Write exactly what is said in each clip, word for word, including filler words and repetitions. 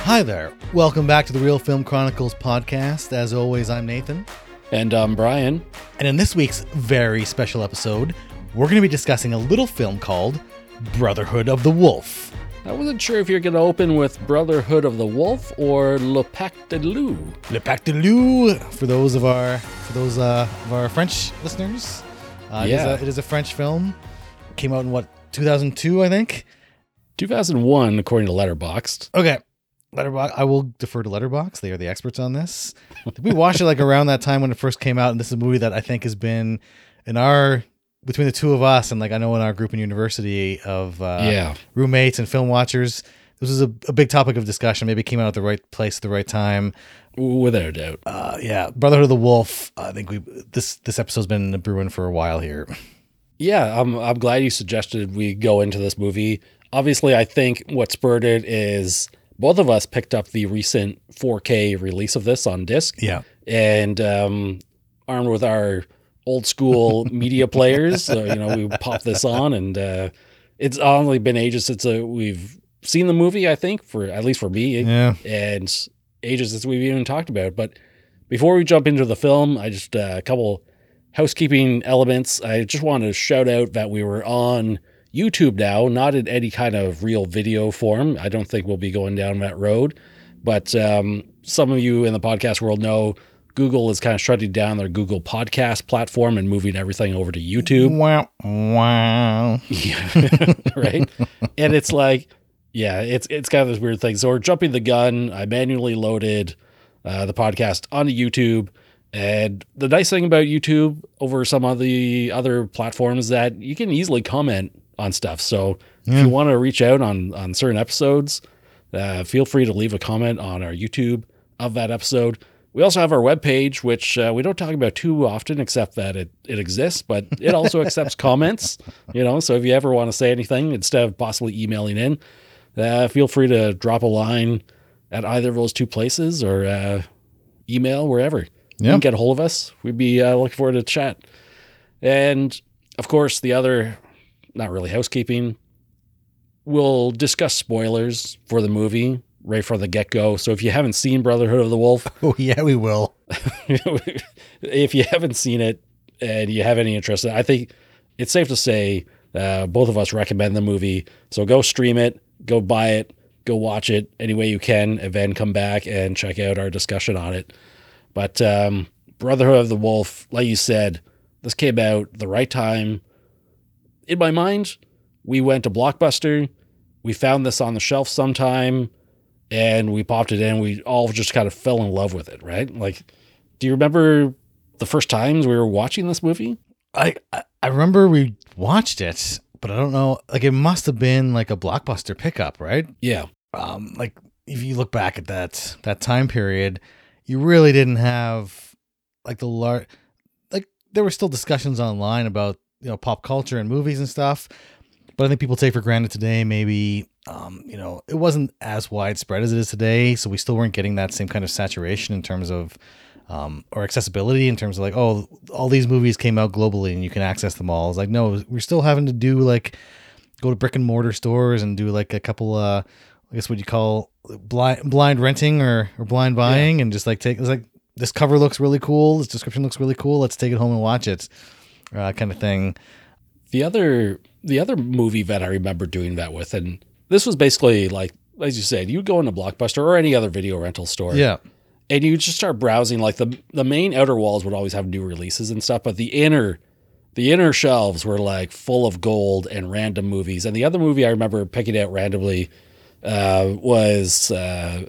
Hi there. Welcome back to the Real Film Chronicles podcast. As always, I'm Nathan. And I'm Brian. And in this week's very special episode, we're going to be discussing a little film called Brotherhood of the Wolf. I wasn't sure if you're going to open with Brotherhood of the Wolf or Le Pacte de Loup. Le Pacte de Loup, for those of our for those uh, of our French listeners. Uh, yeah. It is, a, it is a French film. It came out in, what, two thousand two, I think? two thousand one, according to Letterboxd. Okay. Letterbox. I will defer to Letterboxd. They are the experts on this. We watched it like around that time when it first came out, and this is a movie that I think has been in our between the two of us, and like I know in our group in university of uh, yeah. roommates and film watchers, this was a, a big topic of discussion. Maybe it came out at the right place at the right time. Without a doubt. Uh, yeah, Brotherhood of the Wolf. I think we this this episode's been brewing for a while here. Yeah, I'm I'm glad you suggested we go into this movie. Obviously, I think what spurred it is both of us picked up the recent four K release of this on disc. Yeah. And um, armed with our old school media players, so, you know, we popped this on, and uh, it's only been ages since uh, we've seen the movie, I think, for at least for me, Yeah. and ages since we've even talked about it. But before we jump into the film, I just, uh, a couple housekeeping elements. I just wanted to shout out that we were on YouTube now, not in any kind of real video form. I don't think we'll be going down that road, but um, some of you in the podcast world know Google is kind of shutting down their Google podcast platform and moving everything over to YouTube. Wow. Wow. Yeah. Right. And it's like, yeah, it's, it's kind of this weird thing. So we're jumping the gun. I manually loaded uh, the podcast onto YouTube. And the nice thing about YouTube over some of the other platforms is that you can easily comment on stuff. So Yeah. if you want to reach out on, on certain episodes, uh, feel free to leave a comment on our YouTube of that episode. We also have our webpage, which uh, we don't talk about too often, except that it, it exists, but it also accepts comments, you know, so if you ever want to say anything, instead of possibly emailing in, uh, feel free to drop a line at either of those two places or uh, email wherever. You can get a hold of us. We'd be uh, looking forward to chat. And of course, the other, not really housekeeping, we'll discuss spoilers for the movie right from the get-go. So if you haven't seen Brotherhood of the Wolf, Oh, yeah, we will. if you haven't seen it and you have any interest, I think it's safe to say uh, both of us recommend the movie. So go stream it, go buy it, go watch it any way you can, and then come back and check out our discussion on it. But um, Brotherhood of the Wolf, like you said, this came out the right time. In my mind, we went to Blockbuster. We found this on the shelf sometime, and we popped it in. We all just kind of fell in love with it, right? Like, do you remember the first times we were watching this movie? I I remember we watched it, but I don't know. Like, it must have been like a Blockbuster pickup, right? Yeah. Um, like if you look back at that that time period, you really didn't have like the large. Like there were still discussions online about you know pop culture and movies and stuff, but I think people take for granted today. Maybe um, you know it wasn't as widespread as it is today, so we still weren't getting that same kind of saturation in terms of. Um, or accessibility in terms of like, oh, all these movies came out globally and you can access them all. It's like, no, we're still having to do like, go to brick and mortar stores and do like a couple, uh, I guess what you call blind, blind renting or, or blind buying. Yeah. And just like take, it's like, this cover looks really cool. This description looks really cool. Let's take it home and watch it. Uh, kind of thing. The other, the other movie that I remember doing that with, and this was basically like, as you said, you'd go into Blockbuster or any other video rental store. Yeah. And you just start browsing, like the the main outer walls would always have new releases and stuff, but the inner the inner shelves were like full of gold and random movies. And the other movie I remember picking out randomly uh, was, uh,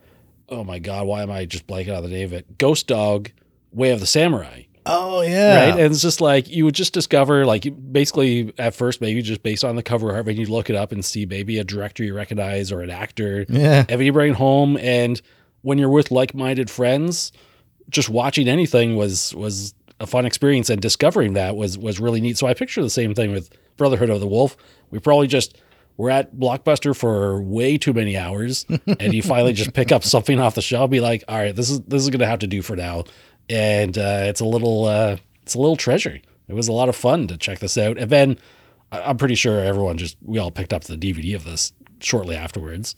oh my God, why am I just blanking on the name of it? Ghost Dog, Way of the Samurai. Oh, yeah. Right? And it's just like, you would just discover, like, basically at first, maybe just based on the cover art, and you look it up and see maybe a director you recognize or an actor. Yeah. And then you bring it home, and when you're with like-minded friends, just watching anything was was a fun experience, and discovering that was was really neat. So I picture the same thing with Brotherhood of the Wolf. We probably just were at Blockbuster for way too many hours, and you finally just pick up something off the shelf, be like, all right, this is this is gonna have to do for now. And uh, it's a little uh, it's a little treasure. It was a lot of fun to check this out. And then I'm pretty sure everyone just we all picked up the D V D of this shortly afterwards.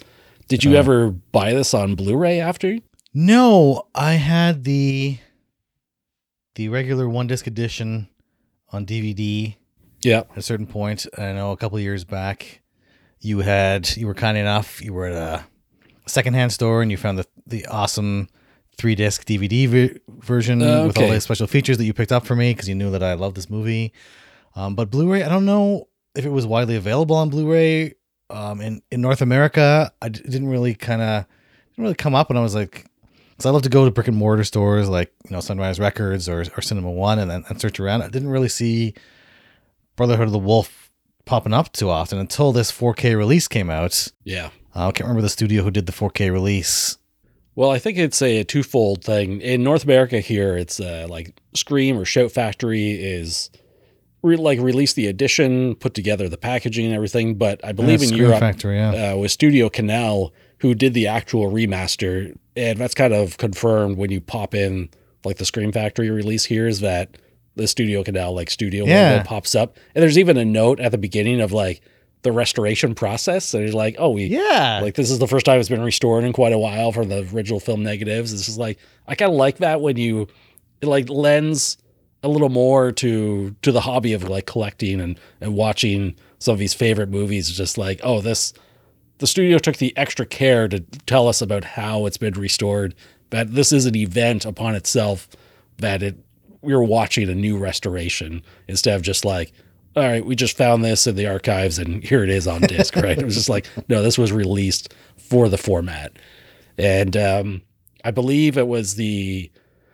Did you Uh, ever buy this on Blu-ray after? No, I had the the regular one disc edition on D V D Yeah. at a certain point. I know a couple of years back, you had you were kind enough. You were at a secondhand store and you found the the awesome three disc D V D v- version Uh, with all okay. the special features that you picked up for me because you knew that I loved this movie. Um, but Blu-ray, I don't know if it was widely available on Blu-ray. Um, in in North America, I d- didn't really kind of didn't really come up, and I was like, because I love to go to brick and mortar stores like you know Sunrise Records or or Cinema One, and then and search around. I didn't really see Brotherhood of the Wolf popping up too often until this four K release came out. Yeah. Uh, I can't remember the studio who did the four K release. Well, I think it's a twofold thing. In North America here, it's uh, like Scream or Shout Factory is re- like release the edition, put together the packaging and everything. But I believe Uh, in Scream Europe, Factory, yeah. uh, with Studio Canal, who did the actual remaster. And that's kind of confirmed when you pop in like the Scream Factory release here is that the Studio Canal, like studio Yeah. logo pops up. And there's even a note at the beginning of like the restoration process. And it's like, oh, we, Yeah. like this is the first time it's been restored in quite a while for the original film negatives. It's just like, I kind of like that when you, it like lends a little more to, to the hobby of like collecting and, and watching some of these favorite movies. Just like, oh, this, the studio took the extra care to tell us about how it's been restored, that this is an event upon itself, that it, we were watching a new restoration instead of just like, all right, we just found this in the archives and here it is on disc, right? It was just like, no, this was released for the format. And um, I believe it was the,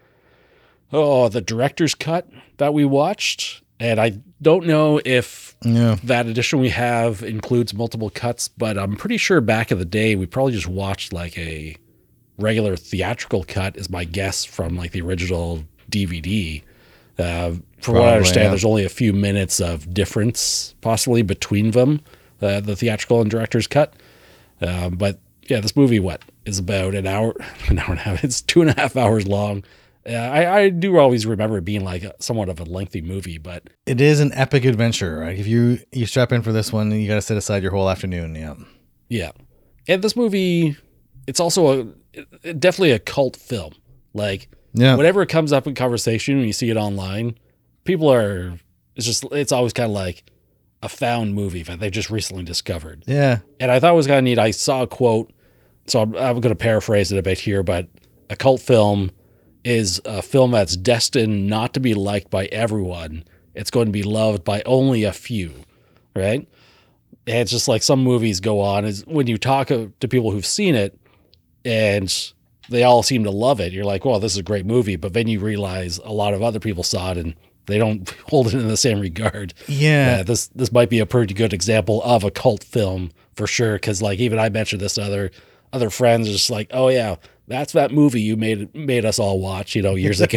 oh, the director's cut that we watched. And I don't know if Yeah. that edition we have includes multiple cuts, but I'm pretty sure back in the day, we probably just watched like a regular theatrical cut is my guess from like the original D V D. Uh, from what I Probably, understand, yeah. there's only a few minutes of difference possibly between them, uh, the theatrical and director's cut. Um, but yeah, this movie, what, is about an hour, an hour and a half. It's two and a half hours long. Uh, I, I do always remember it being like a, somewhat of a lengthy movie, but It is an epic adventure, right? If you you strap in for this one, you got to set aside your whole afternoon. Yeah. yeah. And this movie, it's also a it- definitely a cult film. Like, Yeah. whenever it comes up in conversation and you see it online, people are, it's just, it's always kind of like a found movie that they've just recently discovered. Yeah. And I thought it was kind of neat. I saw a quote, so I'm, I'm going to paraphrase it a bit here, but a cult film is a film that's destined not to be liked by everyone. It's going to be loved by only a few, right? And it's just like some movies go on is when you talk to people who've seen it and they all seem to love it. You're like, well, this is a great movie. But then you realize a lot of other people saw it and they don't hold it in the same regard. Yeah. Uh, this this might be a pretty good example of a cult film for sure. Because like even I mentioned this to other other friends, just like, oh yeah, that's that movie you made made us all watch, you know, years ago.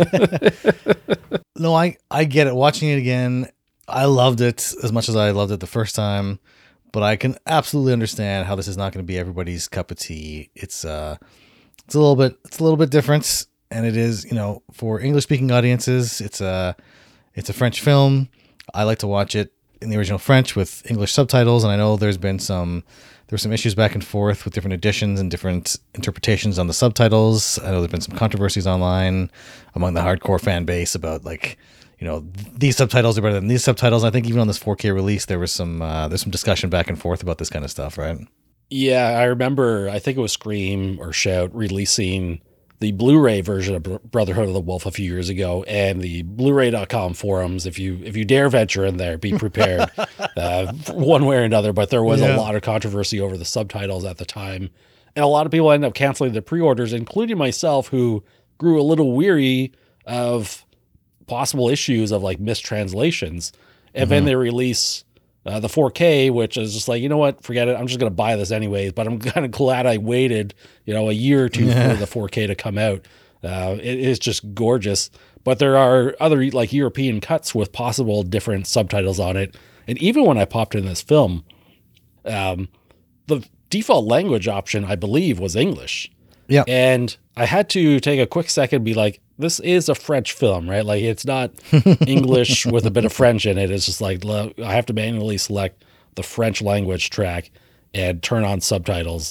No, I, I get it. Watching it again, I loved it as much as I loved it the first time, but I can absolutely understand how this is not going to be everybody's cup of tea. It's uh, it's a little bit, it's a little bit different, and it is, you know, for English speaking audiences. It's a, it's a French film. I like to watch it in the original French with English subtitles, and I know there's been some, there were some issues back and forth with different editions and different interpretations on the subtitles. I know there's been some controversies online among the hardcore fan base about like, you know, these subtitles are better than these subtitles. I think even on this four K release, there was some, uh, there's some discussion back and forth about this kind of stuff, right? Yeah, I remember, I think it was Scream or Shout releasing the Blu-ray version of Br- Brotherhood of the Wolf a few years ago, and the Blu-ray dot com forums, if you if you dare venture in there, be prepared uh, one way or another. But there was Yeah. a lot of controversy over the subtitles at the time. And a lot of people ended up canceling their pre-orders, including myself, who grew a little weary of possible issues of like mistranslations. And then they release uh, the four K, which is just like, you know what, forget it. I'm just going to buy this anyways. But I'm kind of glad I waited, you know, a year or two Yeah. for the four K to come out. Uh, it is just gorgeous. But there are other like European cuts with possible different subtitles on it. And even when I popped in this film, um, the default language option, I believe, was English. Yeah. And I had to take a quick second and be like, this is a French film, right? Like it's not English with a bit of French in it. It's just like, lo- I have to manually select the French language track and turn on subtitles.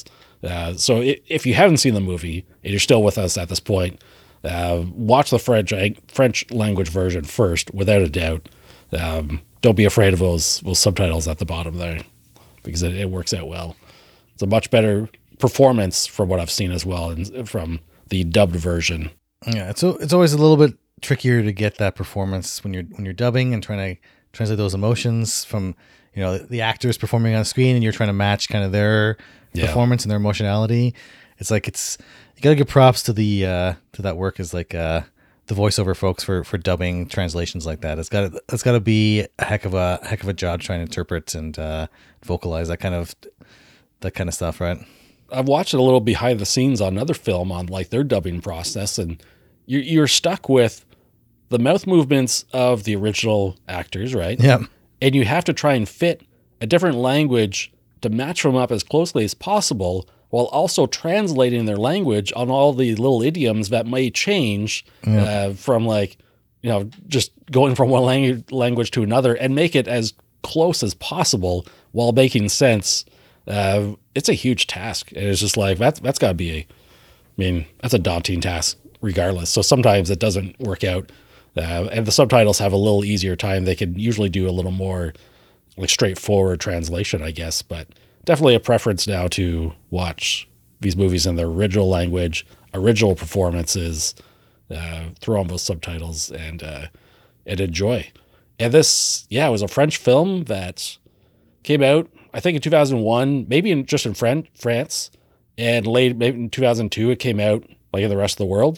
Uh, so i if you haven't seen the movie and you're still with us at this point, uh, watch the French French language version first, without a doubt. Um, don't be afraid of those those subtitles at the bottom there, because it, it works out well. It's a much better performance from what I've seen as well, and from the dubbed version. Yeah, it's it's always a little bit trickier to get that performance when you're when you're dubbing and trying to translate those emotions from, you know, the, the actors performing on screen, and you're trying to match kind of their yeah. performance and their emotionality. It's like it's you gotta give props to the uh, to that work as like uh, the voiceover folks for for dubbing translations like that. It's got it's got to be a heck of a heck of a job trying to interpret and uh, vocalize that kind of that kind of stuff, right? I've watched a little behind the scenes on another film on like their dubbing process, and you're you're stuck with the mouth movements of the original actors, right? Yeah, and you have to try and fit a different language to match them up as closely as possible, while also translating their language on all the little idioms that may change yeah. uh, from like, you know, just going from one language language to another, and make it as close as possible while making sense. Uh, it's a huge task. And it's just like, that's, that's gotta be a, I mean, that's a daunting task regardless. So sometimes it doesn't work out. Uh, and the subtitles have a little easier time. They can usually do a little more like straightforward translation, I guess, but definitely a preference now to watch these movies in their original language, original performances, uh, throw on those subtitles and, uh, and enjoy. And this, yeah, it was a French film that came out, I think in two thousand one, maybe in, just in Fran- France, and late, maybe in two thousand two, it came out like in the rest of the world.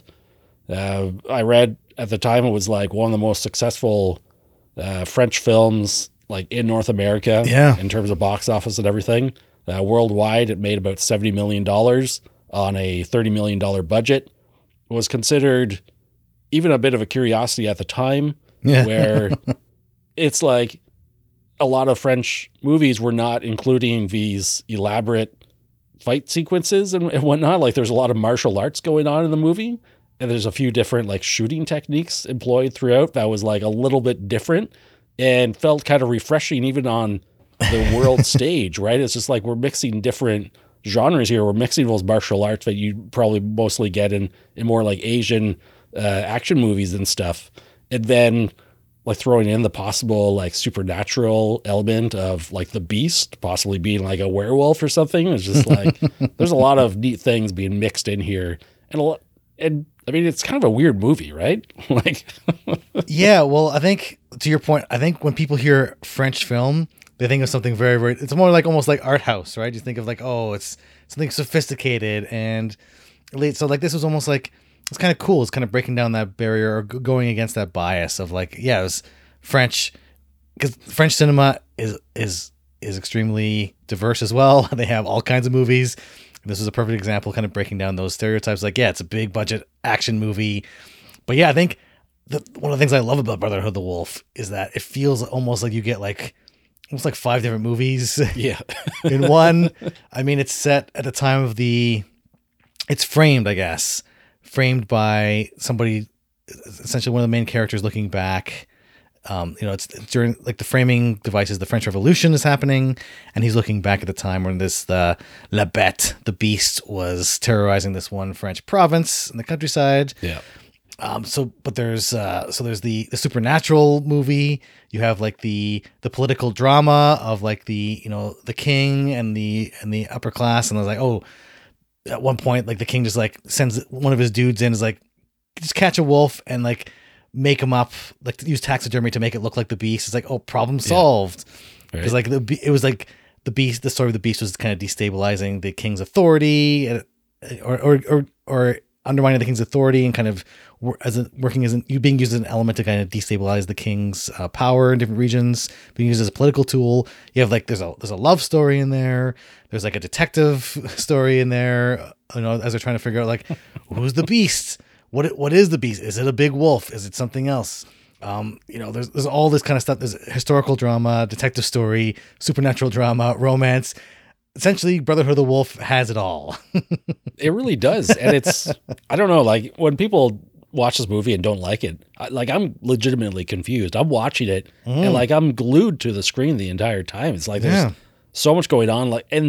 Uh, I read at the time it was like one of the most successful uh, French films like in North America, yeah. in terms of box office and everything. Uh, worldwide, it made about seventy million dollars on a thirty million dollars budget. It was considered even a bit of a curiosity at the time, yeah. where it's like a lot of French movies were not including these elaborate fight sequences and, and whatnot. Like there's a lot of martial arts going on in the movie, and there's a few different like shooting techniques employed throughout that was like a little bit different and felt kind of refreshing even on the world stage, right? It's just like we're mixing different genres here. We're mixing those martial arts that you probably mostly get in, in more like Asian uh, action movies and stuff. And then like throwing in the possible like supernatural element of like the beast possibly being like a werewolf or something. It's just like, there's a lot of neat things being mixed in here. And a lot, and I mean, it's kind of a weird movie, right? Like, yeah, well, I think to your point, I think when people hear French film, they think of something very, very, it's more like almost like art house, right? You think of like, oh, it's something sophisticated. And so like, this was almost like, it's kind of cool. It's kind of breaking down that barrier or going against that bias of like, yeah, it was French, because French cinema is, is, is extremely diverse as well. They have all kinds of movies. This is a perfect example, kind of breaking down those stereotypes. Like, yeah, it's a big budget action movie, but yeah, I think the, one of the things I love about Brotherhood of the Wolf is that it feels almost like you get like almost like five different movies, yeah, in one. I mean, it's set at the time of the, it's framed, I guess, framed by somebody, essentially one of the main characters looking back. Um, you know, it's during like the framing devices, the French Revolution is happening, and he's looking back at the time when this the La Bête, the beast, was terrorizing this one French province in the countryside. Yeah. Um. So, but there's uh. So there's the the supernatural movie. You have like the the political drama of like the you know the king and the and the upper class, and I was like, oh, at one point like the king just like sends one of his dudes in, is like, just catch a wolf and like make them up, like use taxidermy to make it look like the beast. It's like, oh, problem solved. Because yeah. right. like the it was like the beast, the story of the beast was kind of destabilizing the king's authority, or or or, or undermining the king's authority, and kind of as a, working as an, you being used as an element to kind of destabilize the king's uh, power in different regions, being used as a political tool. You have like there's a there's a love story in there. There's like a detective story in there. You know, as they're trying to figure out like who's the beast. What what is the beast? Is it a big wolf? Is it something else? Um, you know, there's there's all this kind of stuff. There's historical drama, detective story, supernatural drama, romance. Essentially, Brotherhood of the Wolf has it all. It really does, and it's I don't know, like when people watch this movie and don't like it, I, like I'm legitimately confused. I'm watching it mm. and like I'm glued to the screen the entire time. It's like there's yeah. so much going on, like and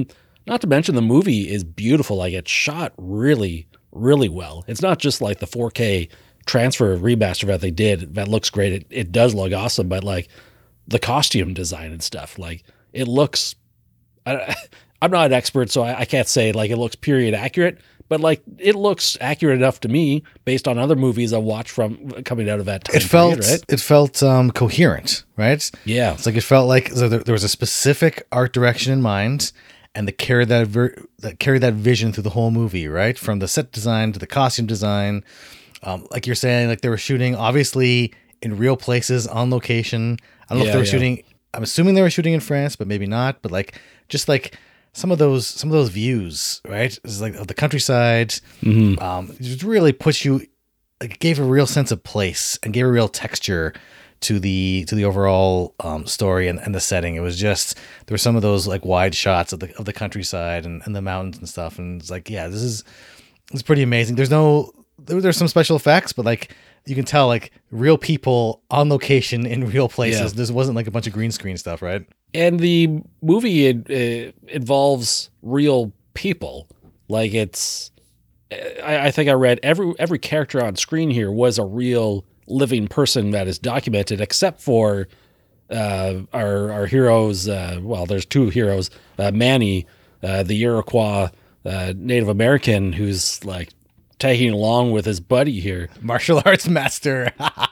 Not to mention the movie is beautiful. Like it's shot really, really well. It's not just like the four K transfer remaster that they did that looks great. It, it does look awesome, but like the costume design and stuff, like it looks, I, I'm not an expert, so I, I can't say like it looks period accurate, but like it looks accurate enough to me based on other movies I watched from coming out of that time. It felt, period, right? it felt um, coherent, right? Yeah. It's like, it felt like so there, there was a specific art direction in mind, and they carried that, ver- that carried that vision through the whole movie, right? From the set design to the costume design. Um, like you're saying, like they were shooting obviously in real places on location. I don't know Yeah, if they were yeah. shooting. I'm assuming they were shooting in France, but maybe not. But like, just like some of those, some of those views, right? It's like of the countryside. Mhm. Um, it just really puts you, like, it gave a real sense of place and gave a real texture to the to the overall um, story and, and the setting. It was just, there were some of those like wide shots of the of the countryside and, and the mountains and stuff, and it's like, yeah, this is it's pretty amazing. There's no there, there's some special effects, but like you can tell like real people on location in real places. Yeah. This wasn't like a bunch of green screen stuff, right? And the movie it, it involves real people. Like it's, I, I think I read every every character on screen here was a real living person that is documented, except for uh, our our heroes. Uh, well, there's two heroes. Uh, Manny, uh, the Iroquois uh, Native American, who's like tagging along with his buddy here, Martial arts master.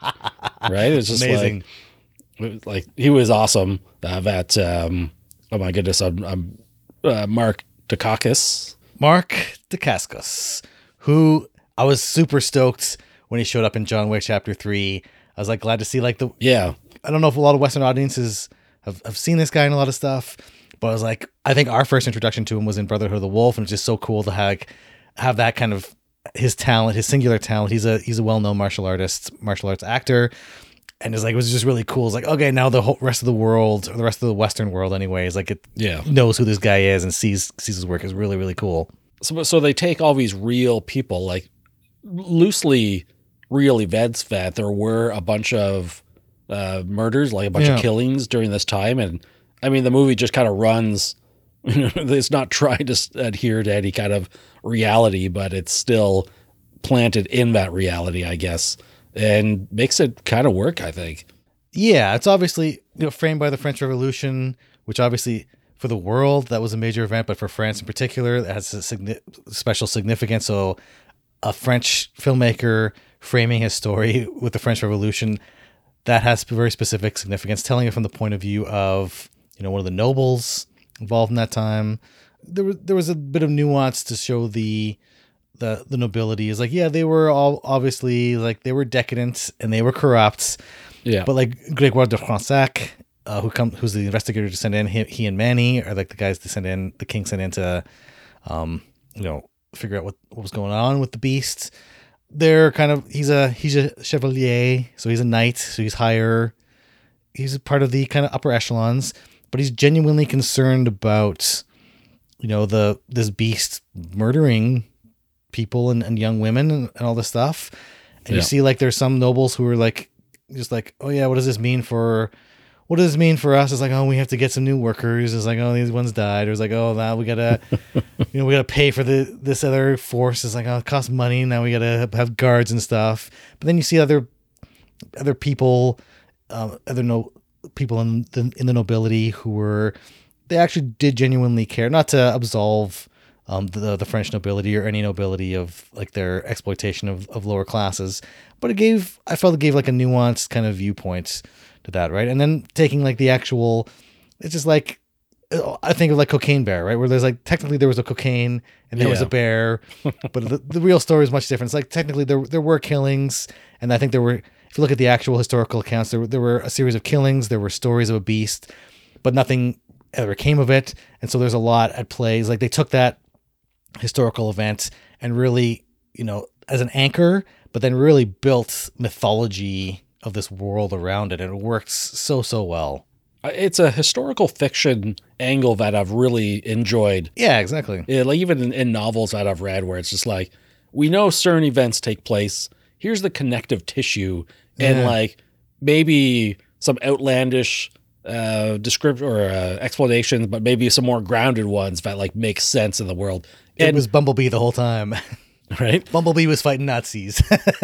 right? It's just Amazing. like. It was like he was awesome. Uh, that um, oh my goodness, I'm, I'm uh, Mark Dacascos. Mark Dacascos, who I was super stoked when he showed up in John Wick Chapter three. I was like glad to see like the, Yeah, I don't know if a lot of Western audiences have, have seen this guy in a lot of stuff, but I was like, I think our first introduction to him was in Brotherhood of the Wolf, and it's just so cool to have, have that kind of his talent, his singular talent. He's a he's a well-known martial artist, martial arts actor. And it's like, it was just really cool. It's like, okay, now the whole rest of the world, or the rest of the Western world anyways, like it yeah. knows who this guy is and sees sees his work is really, really cool. So so they take all these real people, like loosely real events that there were a bunch of uh, murders, like a bunch Yeah. of killings during this time, and I mean the movie just kind of runs. It's not trying to adhere to any kind of reality, but it's still planted in that reality, I guess. And makes it kind of work, I think. Yeah, it's obviously, you know, framed by the French Revolution, which obviously for the world that was a major event, but for France in particular, that has a signi- special significance. So, a French filmmaker framing his story with the French Revolution, that has very specific significance, telling it from the point of view of, you know, one of the nobles involved in that time. There was there was a bit of nuance to show the the the nobility is like, yeah, they were all obviously like they were decadent and they were corrupt. Yeah. But like Grégoire de Fronsac, uh, who come who's the investigator to send in, he, he and Manny are like the guys to send in, the king sent in to, um, you know, figure out what, what was going on with the beast. They're kind of he's a he's a chevalier, so he's a knight, so he's higher. He's a part of the kind of upper echelons, but he's genuinely concerned about, you know, the this beast murdering people and, and young women and, and all this stuff. And Yeah. you see like there's some nobles who are like just like, oh yeah, what does this mean for what does this mean for us? It's like, oh, we have to get some new workers. It's like, oh, these ones died. Or it's like, oh, now we gotta you know, we gotta pay for the this other force. It's like, oh, it costs money. Now we gotta have guards and stuff. But then you see other other people, um, other no people in the in the nobility who were they actually did genuinely care, not to absolve um, the the French nobility or any nobility of like their exploitation of, of lower classes, but it gave I felt it gave like a nuanced kind of viewpoint to that, right? And then taking like the actual, it's just like I think of like Cocaine Bear, right? Where there's like technically there was a cocaine and there was Yeah. a bear, but the, the real story is much different. It's like technically there there were killings, and I think there were. If you look at the actual historical accounts, there were, there were a series of killings. There were stories of a beast, but nothing ever came of it. And so there's a lot at play. It's like they took that historical event and really, you know, as an anchor, but then really built mythology of this world around it. And it works so, so well. It's a historical fiction angle that I've really enjoyed. Yeah, exactly. Yeah, like even in, in novels that I've read where it's just like, we know certain events take place. Here's the connective tissue and Yeah. like maybe some outlandish uh description or uh, explanations, but maybe some more grounded ones that like make sense in the world. It And was Bumblebee the whole time. right. Bumblebee was fighting Nazis.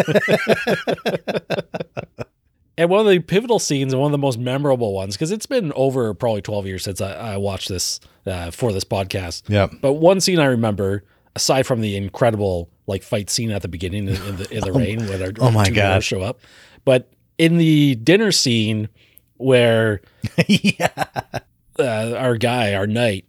And one of the pivotal scenes and one of the most memorable ones, because it's been over probably twelve years since I, I watched this uh, for this podcast. Yeah. But one scene I remember, aside from the incredible like fight scene at the beginning in, in the in the rain when our, oh my two God. heroes show up, but in the dinner scene where yeah. uh, our guy, our knight,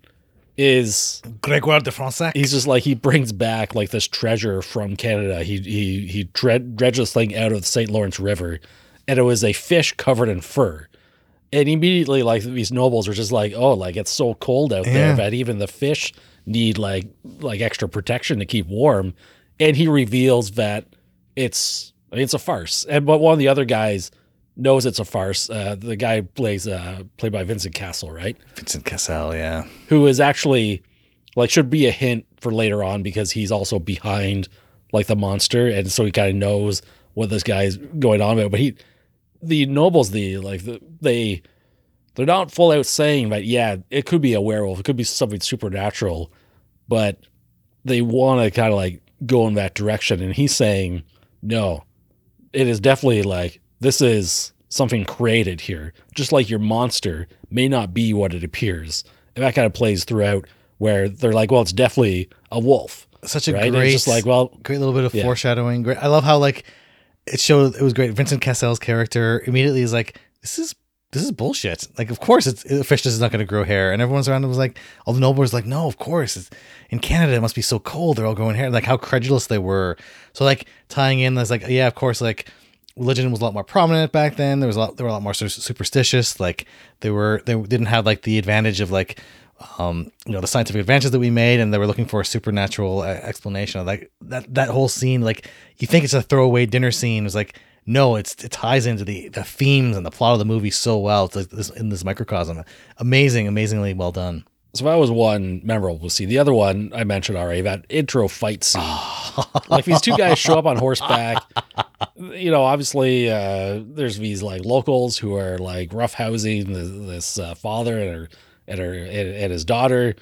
is Grégoire de Fronsac. he's just like he brings back like this treasure from Canada. He he he dred, dredged this thing out of the Saint Lawrence River, and it was a fish covered in fur. And immediately, like these nobles are just like, oh, like it's so cold out Yeah. there that even the fish need like like extra protection to keep warm. And he reveals that it's it's a farce. And but one of the other guys knows it's a farce. Uh, the guy plays uh, played by Vincent Cassel, right? Vincent Cassel, yeah. Who is actually like should be a hint for later on because he's also behind like the monster, and so he kind of knows what this guy's going on about. But he, the nobles, the like the, they, they're not full out saying that. Yeah, it could be a werewolf, it could be something supernatural, but they want to kind of like go in that direction. And he's saying, no, it is definitely like this is something created here, just like your monster may not be what it appears. And that kind of plays throughout where they're like, well, it's definitely a wolf. Such a right? And great, it's just like, well, great little bit of yeah. foreshadowing. Great. I love how like it showed. It was great. Vincent Cassel's character immediately is like, this is this is bullshit. Like, of course, it's a fish is not going to grow hair. And everyone's around him was like, all the nobles like, no, of course. It's, in Canada, it must be so cold. They're all growing hair. Like how credulous they were. So like tying in, that's like, yeah, of course, like religion was a lot more prominent back then. There was a lot, they were a lot more superstitious. Like they were, they didn't have like the advantage of like, um, you know, the scientific advances that we made, and they were looking for a supernatural uh, explanation of like that, that whole scene. Like you think it's a throwaway dinner scene. It's like, no, it's, it ties into the, the themes and the plot of the movie so well. It's like this in this microcosm. Amazing, amazingly well done. So that was one memorable scene. The other one I mentioned already, that intro fight scene. Like these two guys show up on horseback. You know, obviously uh, there's these like locals who are like roughhousing this, this uh, father and her and her and, and his daughter,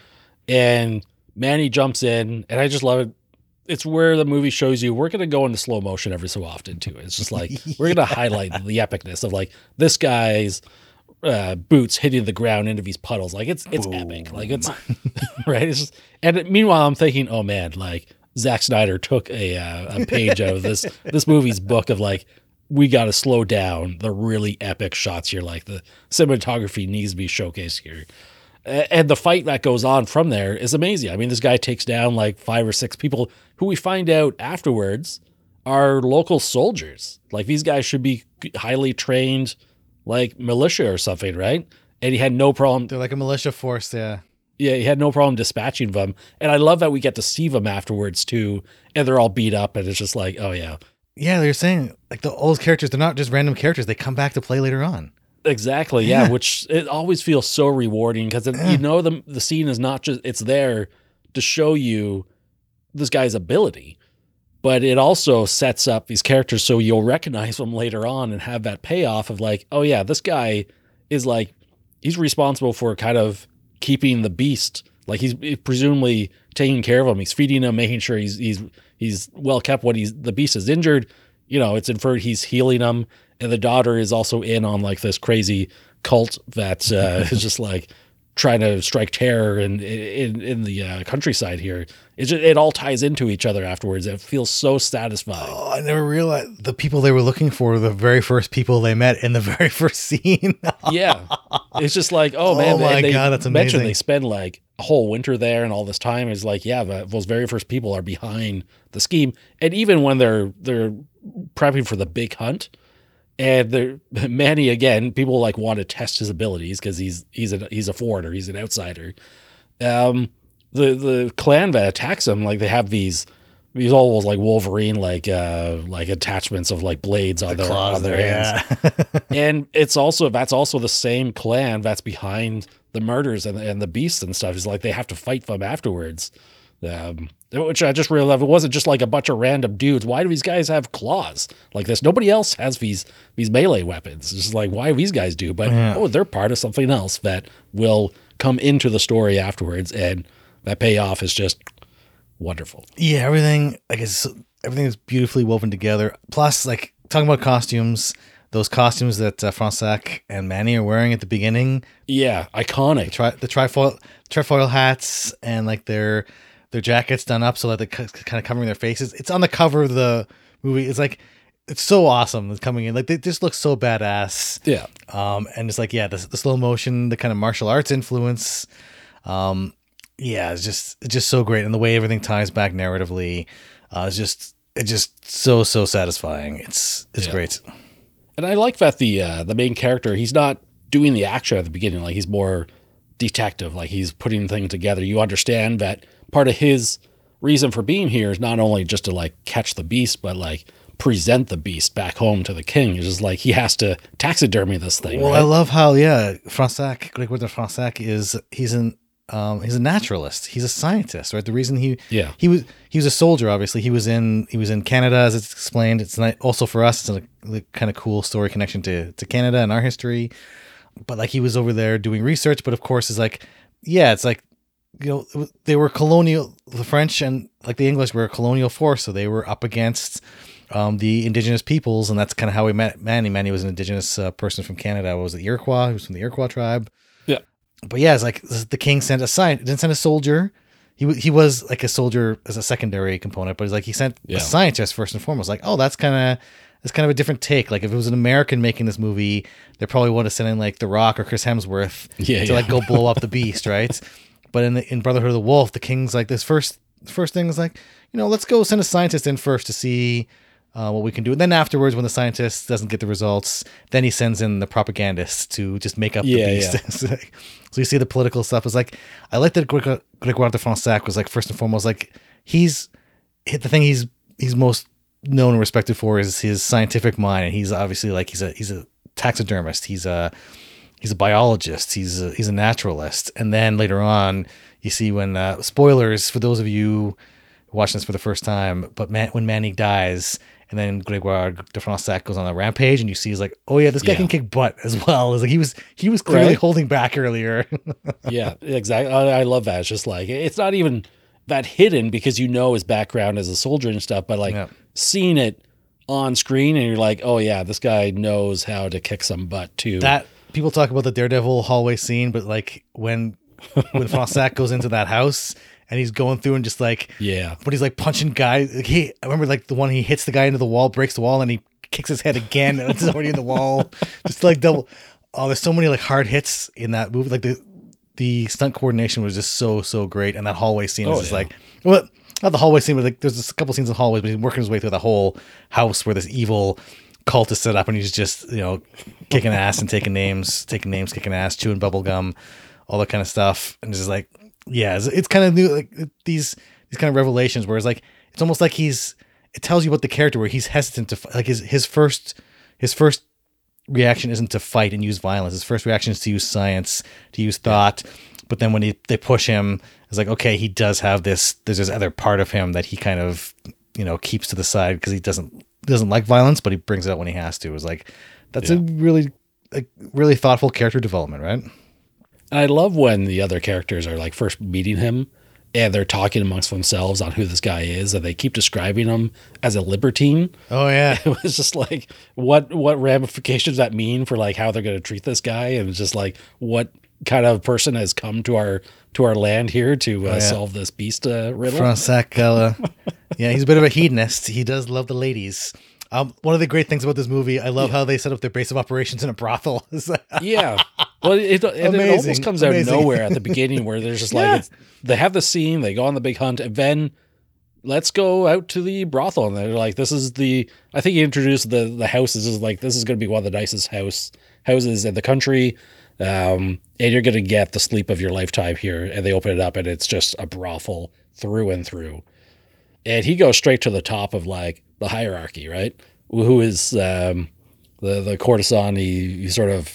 and Manny jumps in, and I just love it. It's where the movie shows you we're going to go into slow motion every so often too. It's just like we're going to highlight the epicness of like this guy's uh, boots hitting the ground into these puddles. Like it's it's Boom. epic. Like it's right. It's just, and meanwhile, I'm thinking, oh man, like Zack Snyder took a uh, a page out of this this movie's book of like we got to slow down the really epic shots here. Like the cinematography needs to be showcased here. And the fight that goes on from there is amazing. I mean, this guy takes down like five or six people who we find out afterwards are local soldiers. Like these guys should be highly trained, like militia or something, right? And he had no problem. They're like a militia force, yeah. Yeah, he had no problem dispatching them. And I love that we get to see them afterwards too. And they're all beat up, and it's just like, oh yeah. Yeah, they're saying like the old characters, they're not just random characters. They come back to play later on. Exactly. Yeah. yeah. Which it always feels so rewarding because yeah. you know, the, the scene is not just, it's there to show you this guy's ability, but it also sets up these characters so you'll recognize them later on and have that payoff of like, oh yeah, this guy is like, he's responsible for kind of keeping the beast. Like he's presumably taking care of him. He's feeding him, making sure he's, he's, he's well kept when he's, the beast is injured. You know, it's inferred he's healing him. And the daughter is also in on like this crazy cult that uh, is just like trying to strike terror in in, in the uh, countryside here. It just, it all ties into each other afterwards. It feels so satisfying. Oh, I never realized the people they were looking for were the very first people they met in the very first scene. Yeah, it's just like, oh man, oh my they god, that's mentioned amazing. They spend like a whole winter there and all this time. It's like, yeah, the, those very first people are behind the scheme, and even when they're they're prepping for the big hunt. And there, Manny again, people like want to test his abilities because he's he's a he's a foreigner, he's an outsider. Um, the the clan that attacks him, like they have these these almost like Wolverine like uh like attachments of like blades on The their on their there, hands. yeah. And it's also that's also the same clan that's behind the murders and and the beasts and stuff. Is like they have to fight them afterwards. Um, which I just realized it wasn't just like a bunch of random dudes. Why do these guys have claws like this? Nobody else has these these melee weapons. It's just like, why do these guys do? But Yeah. oh, they're part of something else that will come into the story afterwards, and that payoff is just wonderful. Yeah, everything like is everything is beautifully woven together. Plus, like talking about costumes, those costumes that uh, Fransac and Manny are wearing at the beginning, Yeah, iconic. tri- the trifoil trefoil hats and like their their jackets done up so that they're c- kind of covering their faces. It's on the cover of the movie. It's like it's so awesome. It's coming in like they just look so badass. Yeah. Um, and it's like yeah, the, the slow motion, the kind of martial arts influence. Um, yeah, it's just it's just so great, and the way everything ties back narratively, uh, is just it's just so so satisfying. It's it's Yeah. great. And I like that the uh, the main character, he's not doing the action at the beginning. Like he's more detective, like he's putting things together. You understand that part of his reason for being here is not only just to like catch the beast, but like present the beast back home to the king. It's just like he has to taxidermy this thing. Well, right? I love how yeah, Fransac, Grégoire de Fransac is he's an um he's a naturalist. He's a scientist, right? The reason he Yeah. he was he was a soldier. Obviously, he was in he was in Canada, as it's explained. It's not, also for us, it's a, a kind of cool story connection to to Canada and our history. But like he was over there doing research. But of course, it's like yeah, it's like you know it was- they were colonial. The French and like the English were a colonial force, so they were up against um, the indigenous peoples, and that's kind of how we met Manny. Manny was an indigenous uh, person from Canada. What was it, Iroquois? He was from the Iroquois tribe. Yeah. But yeah, it's like the king sent a scientist, didn't send a soldier. He wa- he was like a soldier as a secondary component, but it's like he sent Yeah. a scientist first and foremost. Like, oh, that's kind of that's kind of a different take. Like if it was an American making this movie, they probably would have sent in like The Rock or Chris Hemsworth Yeah, to yeah. like go blow up the beast, right? But in the, in Brotherhood of the Wolf, the king's like this first first thing is like, you know, let's go send a scientist in first to see uh, what we can do. And then afterwards, when the scientist doesn't get the results, then he sends in the propagandists to just make up Yeah, the beast. yeah. It's like- so you see the political stuff. It's like, I like that Grégoire Grégoire de Fransac was like, first and foremost, like he's hit the thing he's he's most known and respected for is his scientific mind. And he's obviously like, he's a, he's a taxidermist. He's a, he's a biologist. He's a, he's a naturalist. And then later on, you see when uh, spoilers for those of you watching this for the first time, but Man, when Manny dies, and then Grégoire de Fransac goes on a rampage, and you see he's like, oh yeah, this guy Yeah. can kick butt as well. It's like he was he was clearly Right. holding back earlier. Yeah, exactly. I, I love that. It's just like, it's not even that hidden because you know his background as a soldier and stuff, but like Yeah. seeing it on screen and you're like, oh yeah, this guy knows how to kick some butt too. That people talk about the Daredevil hallway scene, but like when when Fransac goes into that house and he's going through and just like yeah. but he's like punching guys. Like he, I remember like the one he hits the guy into the wall, breaks the wall, and he kicks his head again, and it's already in the wall. Just like double. Oh, there's so many like hard hits in that movie. Like the the stunt coordination was just so so great, and that hallway scene is Oh, just yeah. like well, not the hallway scene, but like there's a couple scenes in hallways, but he's working his way through the whole house where this evil cult is set up, and he's just you know kicking ass and taking names, taking names, kicking ass, chewing bubble gum, all that kind of stuff, and it's just like. Yeah, it's, it's kind of new, like these these kind of revelations where it's like it's almost like he's it tells you about the character where he's hesitant to fi- like his his first his first reaction isn't to fight and use violence. His first reaction is to use science, to use thought. But then when he, they push him, it's like okay, he does have this. There's this other part of him that he kind of you know keeps to the side because he doesn't doesn't like violence, but he brings it out when he has to. It's like that's Yeah. a really like really thoughtful character development, right? I love when the other characters are like first meeting him and they're talking amongst themselves on who this guy is, and they keep describing him as a libertine. Oh yeah. It was just like, what what ramifications that mean for like how they're going to treat this guy, and it's just like what kind of person has come to our to our land here to uh, yeah. solve this beast uh, riddle. Fransac, uh, yeah, he's a bit of a hedonist. He does love the ladies. Um, one of the great things about this movie, I love how they set up their base of operations in a brothel. Yeah. Well, it, it, it Amazing, almost comes out amazing. of nowhere at the beginning where there's just like, Yeah. it's, they have the scene, they go on the big hunt, and then let's go out to the brothel. And they're like, this is the, I think he introduced the, the houses as like, this is going to be one of the nicest house houses in the country. Um, and you're going to get the sleep of your lifetime here. And they open it up and it's just a brothel through and through. And he goes straight to the top of like the hierarchy, right? Who is um, the the courtesan? He, he sort of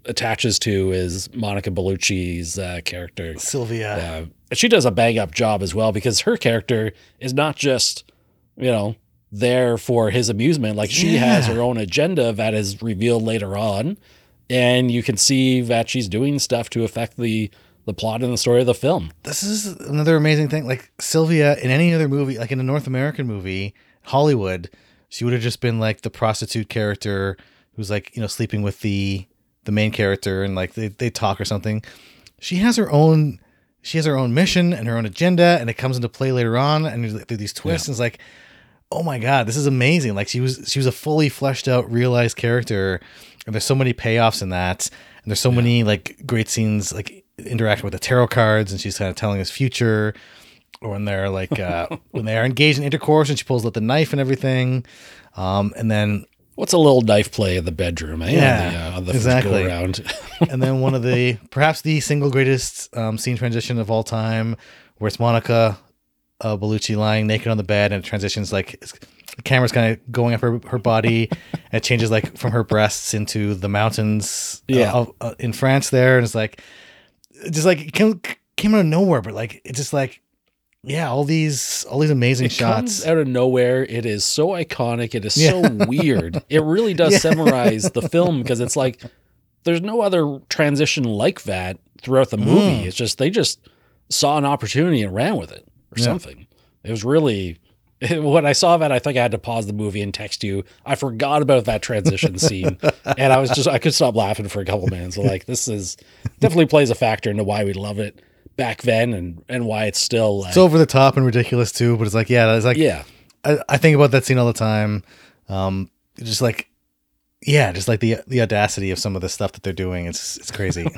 attaches to is Monica Bellucci's uh, character. Sylvia. Uh, she does a bang up job as well because her character is not just, you know, there for his amusement. Like she Yeah. has her own agenda that is revealed later on. And you can see that she's doing stuff to affect the, the plot and the story of the film. This is another amazing thing. Like Sylvia in any other movie, like in a North American movie, Hollywood, she would have just been like the prostitute character who's like, you know, sleeping with the the main character and like they, they talk or something. She has her own she has her own mission and her own agenda, and it comes into play later on, and there's like these twists, yeah. And it's like, oh my God, this is amazing. Like she was she was a fully fleshed out, realized character, and there's so many payoffs in that, and there's so yeah. many like great scenes like interacting with the tarot cards, and she's kind of telling his future, or when they're like uh when they are engaged in intercourse and she pulls out the knife and everything, um and then what's a little knife play in the bedroom, eh? Yeah, on the, uh, on the exactly. Go around. And then one of the perhaps the single greatest um scene transition of all time, where it's Monica uh, Bellucci lying naked on the bed, and it transitions like it's, the camera's kind of going up her her body, and it changes like from her breasts into the mountains, yeah, uh, uh, in France there, and it's like just like it came, came out of nowhere, but like it's just like yeah, all these all these amazing it shots comes out of nowhere. It is so iconic. It is yeah. so weird. It really does yeah. summarize the film because it's like there's no other transition like that throughout the movie. Mm. It's just they just saw an opportunity and ran with it or yeah. something. It was really when I saw that, I think I had to pause the movie and text you. I forgot about that transition scene, and I was just I could stop laughing for a couple minutes. So like this is definitely plays a factor into why we love it back then, and and why it's still like, it's over the top and ridiculous too. But it's like yeah, it's like yeah, I, I think about that scene all the time. Um, just like yeah, just like the the audacity of some of the stuff that they're doing. It's it's crazy.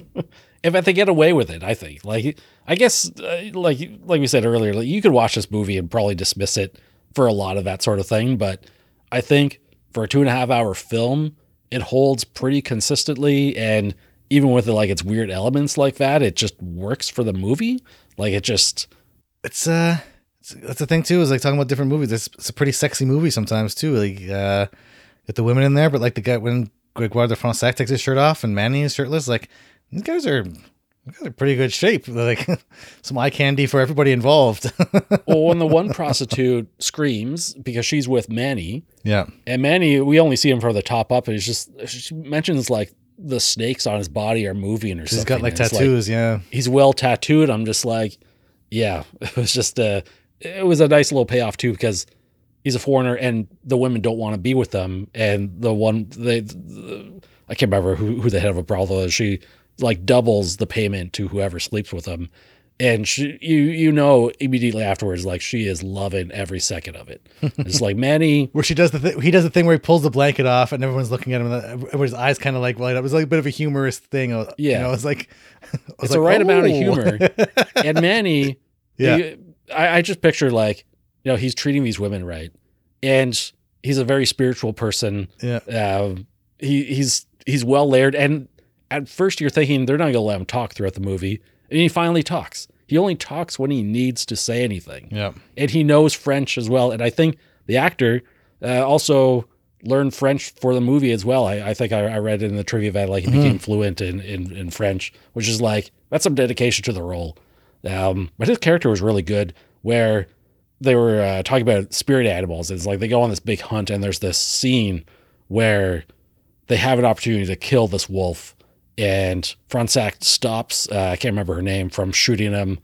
If they get away with it, I think. Like, I guess, uh, like like we said earlier, like you could watch this movie and probably dismiss it for a lot of that sort of thing. But I think for a two and a half hour film, it holds pretty consistently. And even with like its weird elements like that, it just works for the movie. Like it just, it's uh, it's, that's the thing too. Is like talking about different movies. It's, it's a pretty sexy movie sometimes too. Like uh, get the women in there, but like the guy when Grégoire de Fronsac takes his shirt off and Manny is shirtless, like. These guys are, these guys are pretty good shape. Like some eye candy for everybody involved. Well, when the one prostitute screams because she's with Manny, yeah, and Manny, we only see him from the top up, and it's just she mentions like the snakes on his body are moving or he's something. He's got like and tattoos. Like, yeah, he's well tattooed. I'm just like, yeah, it was just a, it was a nice little payoff too because he's a foreigner and the women don't want to be with them, and the one they, the, I can't remember who who the head of a brothel is. She. Like doubles the payment to whoever sleeps with him. And she, you you know immediately afterwards, like she is loving every second of it. It's like Manny. Where she does the th- he does the thing where he pulls the blanket off and everyone's looking at him and everybody's eyes kind of like light up. It was like a bit of a humorous thing. Yeah. You know, it's like, it's like, the right oh. amount of humor. And Manny, yeah, he, I, I just picture like, you know, he's treating these women right. And he's a very spiritual person. Yeah. Uh, he he's he's well layered. And at first you're thinking they're not going to let him talk throughout the movie. And he finally talks. He only talks when he needs to say anything. Yeah. And he knows French as well. And I think the actor uh, also learned French for the movie as well. I, I think I, I read in the trivia that like he mm-hmm. became fluent in, in, in French, which is like, that's some dedication to the role. Um, but his character was really good where they were uh, talking about spirit animals. It's like they go on this big hunt and there's this scene where they have an opportunity to kill this wolf. And Fronsac stops, uh, I can't remember her name, from shooting him,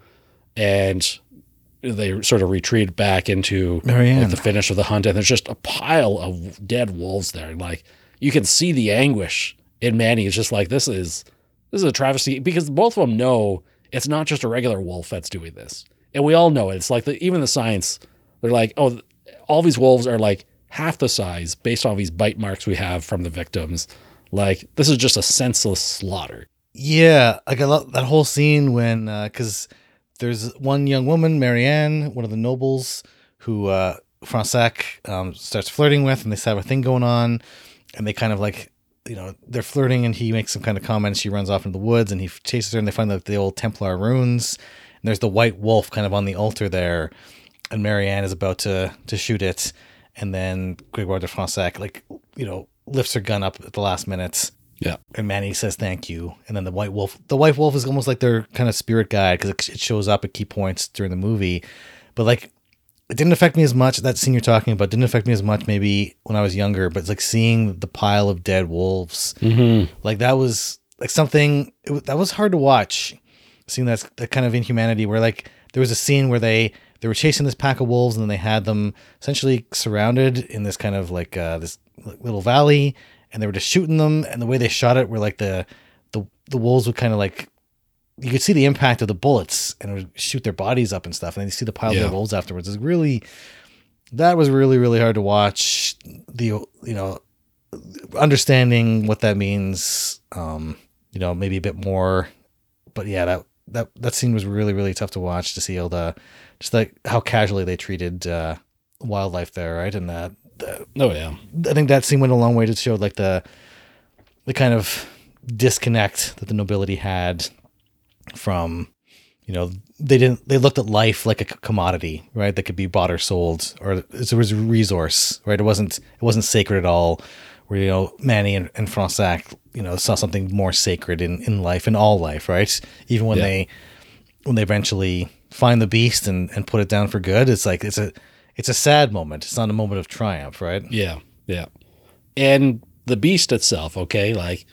and they sort of retreat back into like, the finish of the hunt. And there's just a pile of dead wolves there. Like you can see the anguish in Manny. It's just like, this is, this is a travesty because both of them know it's not just a regular wolf that's doing this. And we all know it. It's like the, even the science, they're like, oh, all these wolves are like half the size based on these bite marks we have from the victims. Like, this is just a senseless slaughter. Yeah, like I love that whole scene when, because uh, there's one young woman, Marianne, one of the nobles, who uh, Fronsac um, starts flirting with, and they have a thing going on, and they kind of like, you know, they're flirting, and he makes some kind of comment, she runs off into the woods, and he chases her, and they find like the old Templar runes, and there's the white wolf kind of on the altar there, and Marianne is about to to shoot it, and then Grégoire de Fronsac, like, you know, lifts her gun up at the last minute. Yeah. And Manny says thank you. And then the white wolf, the white wolf is almost like their kind of spirit guide because it, it shows up at key points during the movie. But like, it didn't affect me as much. That scene you're talking about didn't affect me as much maybe when I was younger. But it's like seeing the pile of dead wolves, Mm-hmm. like that was like something it, was- that was hard to watch. Seeing that that kind of inhumanity, where like there was a scene where they they were chasing this pack of wolves, and then they had them essentially surrounded in this kind of like uh, this little valley. And they were just shooting them, and the way they shot it, were like the the the wolves would kind of like you could see the impact of the bullets, and it would shoot their bodies up and stuff. And then you see the pile Yeah. of wolves afterwards. It's really that was really really hard to watch. The you know understanding what that means, um, you know, maybe a bit more. But yeah, that that that scene was really really tough to watch to see all the just like how casually they treated uh, wildlife there, right? And that. The, Oh yeah. I think that scene went a long way to show like the the kind of disconnect that the nobility had from, you know, they didn't they looked at life like a commodity, right? That could be bought or sold, or it was a resource, right? It wasn't it wasn't sacred at all. Where you know Manny and, and Fronsac, you know, saw something more sacred in, in life, in all life, right? Even when Yeah. they when they eventually find the beast and, and put it down for good, it's like it's a it's a sad moment. It's not a moment of triumph, right? Yeah, yeah. And the beast itself, okay, like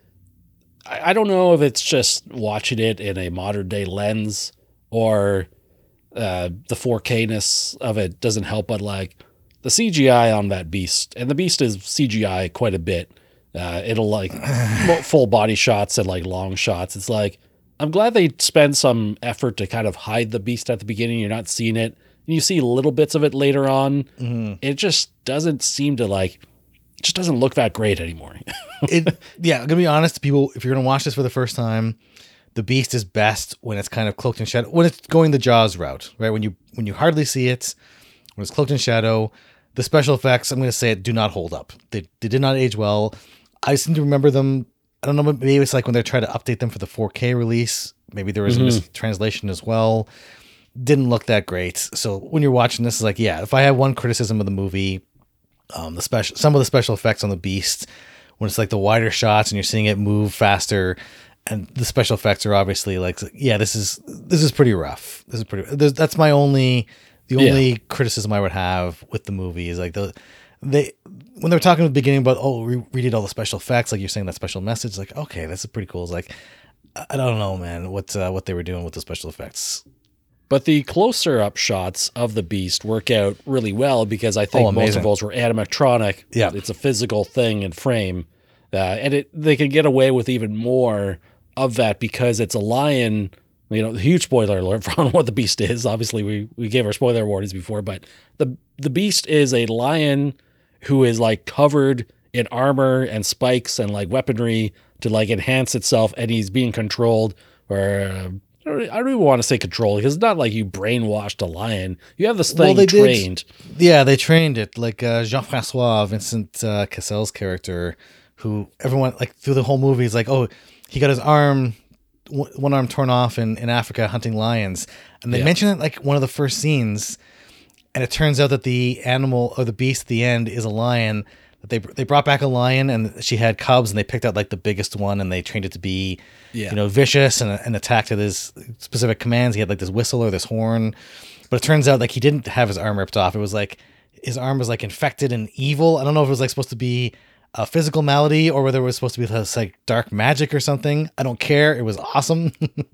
I, I don't know if it's just watching it in a modern day lens or uh, the four K-ness of it doesn't help, but like the C G I on that beast, and the beast is C G I quite a bit. Uh, it'll like full body shots and like long shots. It's like I'm glad they spend some effort to kind of hide the beast at the beginning. You're not seeing it. You see little bits of it later on. Mm-hmm. It just doesn't seem to like, it just doesn't look that great anymore. it yeah, I'm gonna be honest, people, if you're gonna watch this for the first time, the beast is best when it's kind of cloaked in shadow, when it's going the Jaws route, right? When you when you hardly see it, when it's cloaked in shadow. The special effects, I'm gonna say it, do not hold up. They they did not age well. I seem to remember them. I don't know, maybe it's like when they try to update them for the four K release. Maybe there was Mhm. a mistranslation as well. Didn't look that great. So when you're watching this, it's like, yeah, if I have one criticism of the movie, um, the special, some of the special effects on the beast, when it's like the wider shots and you're seeing it move faster, and the special effects are obviously like, yeah, this is this is pretty rough. This is pretty. This, that's my only, the Yeah. only criticism I would have with the movie is like the they when they were talking at the beginning about oh we redid all the special effects, like you're saying that special message, like okay, that's pretty cool. It's like I I don't know, man, what uh, what they were doing with the special effects. But the closer up shots of the beast work out really well because I think Oh, most amazing. of those were animatronic. Yeah. It's a physical thing in frame. Uh, and it they can get away with even more of that because it's a lion. You know, huge spoiler alert on what the beast is. Obviously, we, we gave our spoiler warnings before, but the the beast is a lion who is like covered in armor and spikes and like weaponry to like enhance itself, and he's being controlled or uh, I don't I don't even want to say controlled because it's not like you brainwashed a lion. You have this Well, thing they did- trained. Yeah, they trained it like uh, Jean-Francois Vincent uh, Cassel's character, who everyone like through the whole movie is like, oh, he got his arm, w- one arm torn off in, in Africa hunting lions, and they Yeah. mention it like one of the first scenes, and it turns out that the animal or the beast at the end is a lion. That they they brought back a lion, and she had cubs, and they picked out like the biggest one, and they trained it to be, Yeah. you know, vicious and and attacked at his specific commands. He had like this whistle or this horn, but it turns out like he didn't have his arm ripped off. It was like his arm was like infected and evil. I don't know if it was like supposed to be a physical malady or whether it was supposed to be this like dark magic or something. I don't care. It was awesome.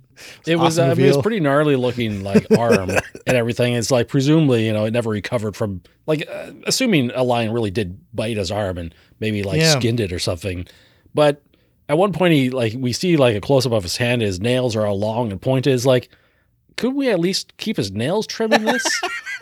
It was, awesome uh, I mean, it was reveal. pretty gnarly looking, like arm and everything. It's like presumably, you know, it never recovered from like uh, assuming a lion really did bite his arm and maybe like Yeah. skinned it or something. But at one point, he like we see like a close up of his hand. His nails are all long and pointed. Is like, could we at least keep his nails trim in this?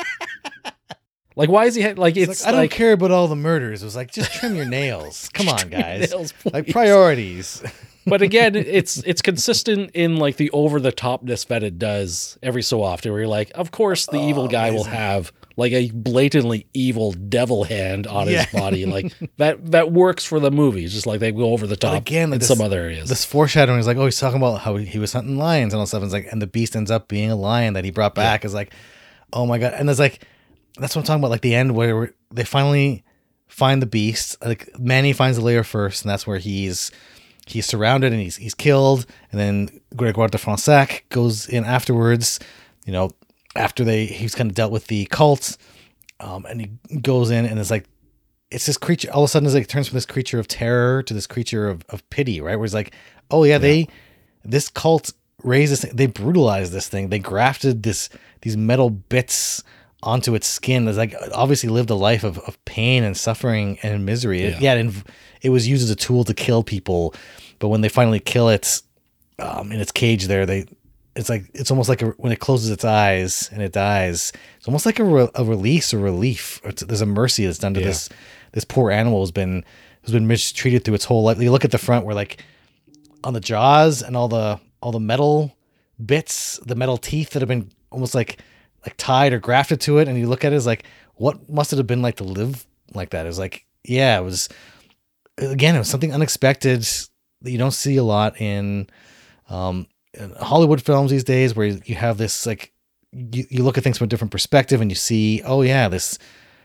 Like, why is he ha- like It's it's like, I don't like care about all the murders. It was like, just trim your nails. Come on, trim your guys. nails, Like please. priorities. But again, it's it's consistent in like the over the topness that it does every so often. Where you're like, of course, the evil Oh, guy will amazing. have like a blatantly evil devil hand on Yeah. his body. Like that that works for the movie. It's just like they go over the top again, like in this- some other areas. This foreshadowing is like, oh, he's talking about how he was hunting lions and all stuff. And it's like, and the beast ends up being a lion that he brought back. Is like, oh my god. And there's like, that's what I'm talking about. Like the end where they finally find the beast. Like Manny finds the lair first, and that's where he's he's surrounded and he's he's killed, and then Grégoire de Fronsac goes in afterwards, you know, after they he's kind of dealt with the cult, um, and he goes in and it's like it's this creature all of a sudden it's like turns from this creature of terror to this creature of, of pity, right? Where it's like, oh yeah, yeah. they this cult raised this thing, they brutalized this thing, they grafted this these metal bits onto its skin. It's like obviously lived a life of, of pain and suffering and misery. Yeah, it, yeah it, it was used as a tool to kill people, but when they finally kill it um, in its cage there, they it's like it's almost like a, when it closes its eyes and it dies, it's almost like a, re, a release or relief. Or there's a mercy that's done to yeah. this this poor animal who's been who's been mistreated through its whole life. You look at the front where like on the jaws and all the all the metal bits, the metal teeth that have been almost like like tied or grafted to it, and you look at it as like, what must it have been like to live like that? It was like, yeah, it was again, it was something unexpected that you don't see a lot in um in Hollywood films these days, where you have this like you, you look at things from a different perspective and you see, oh yeah, this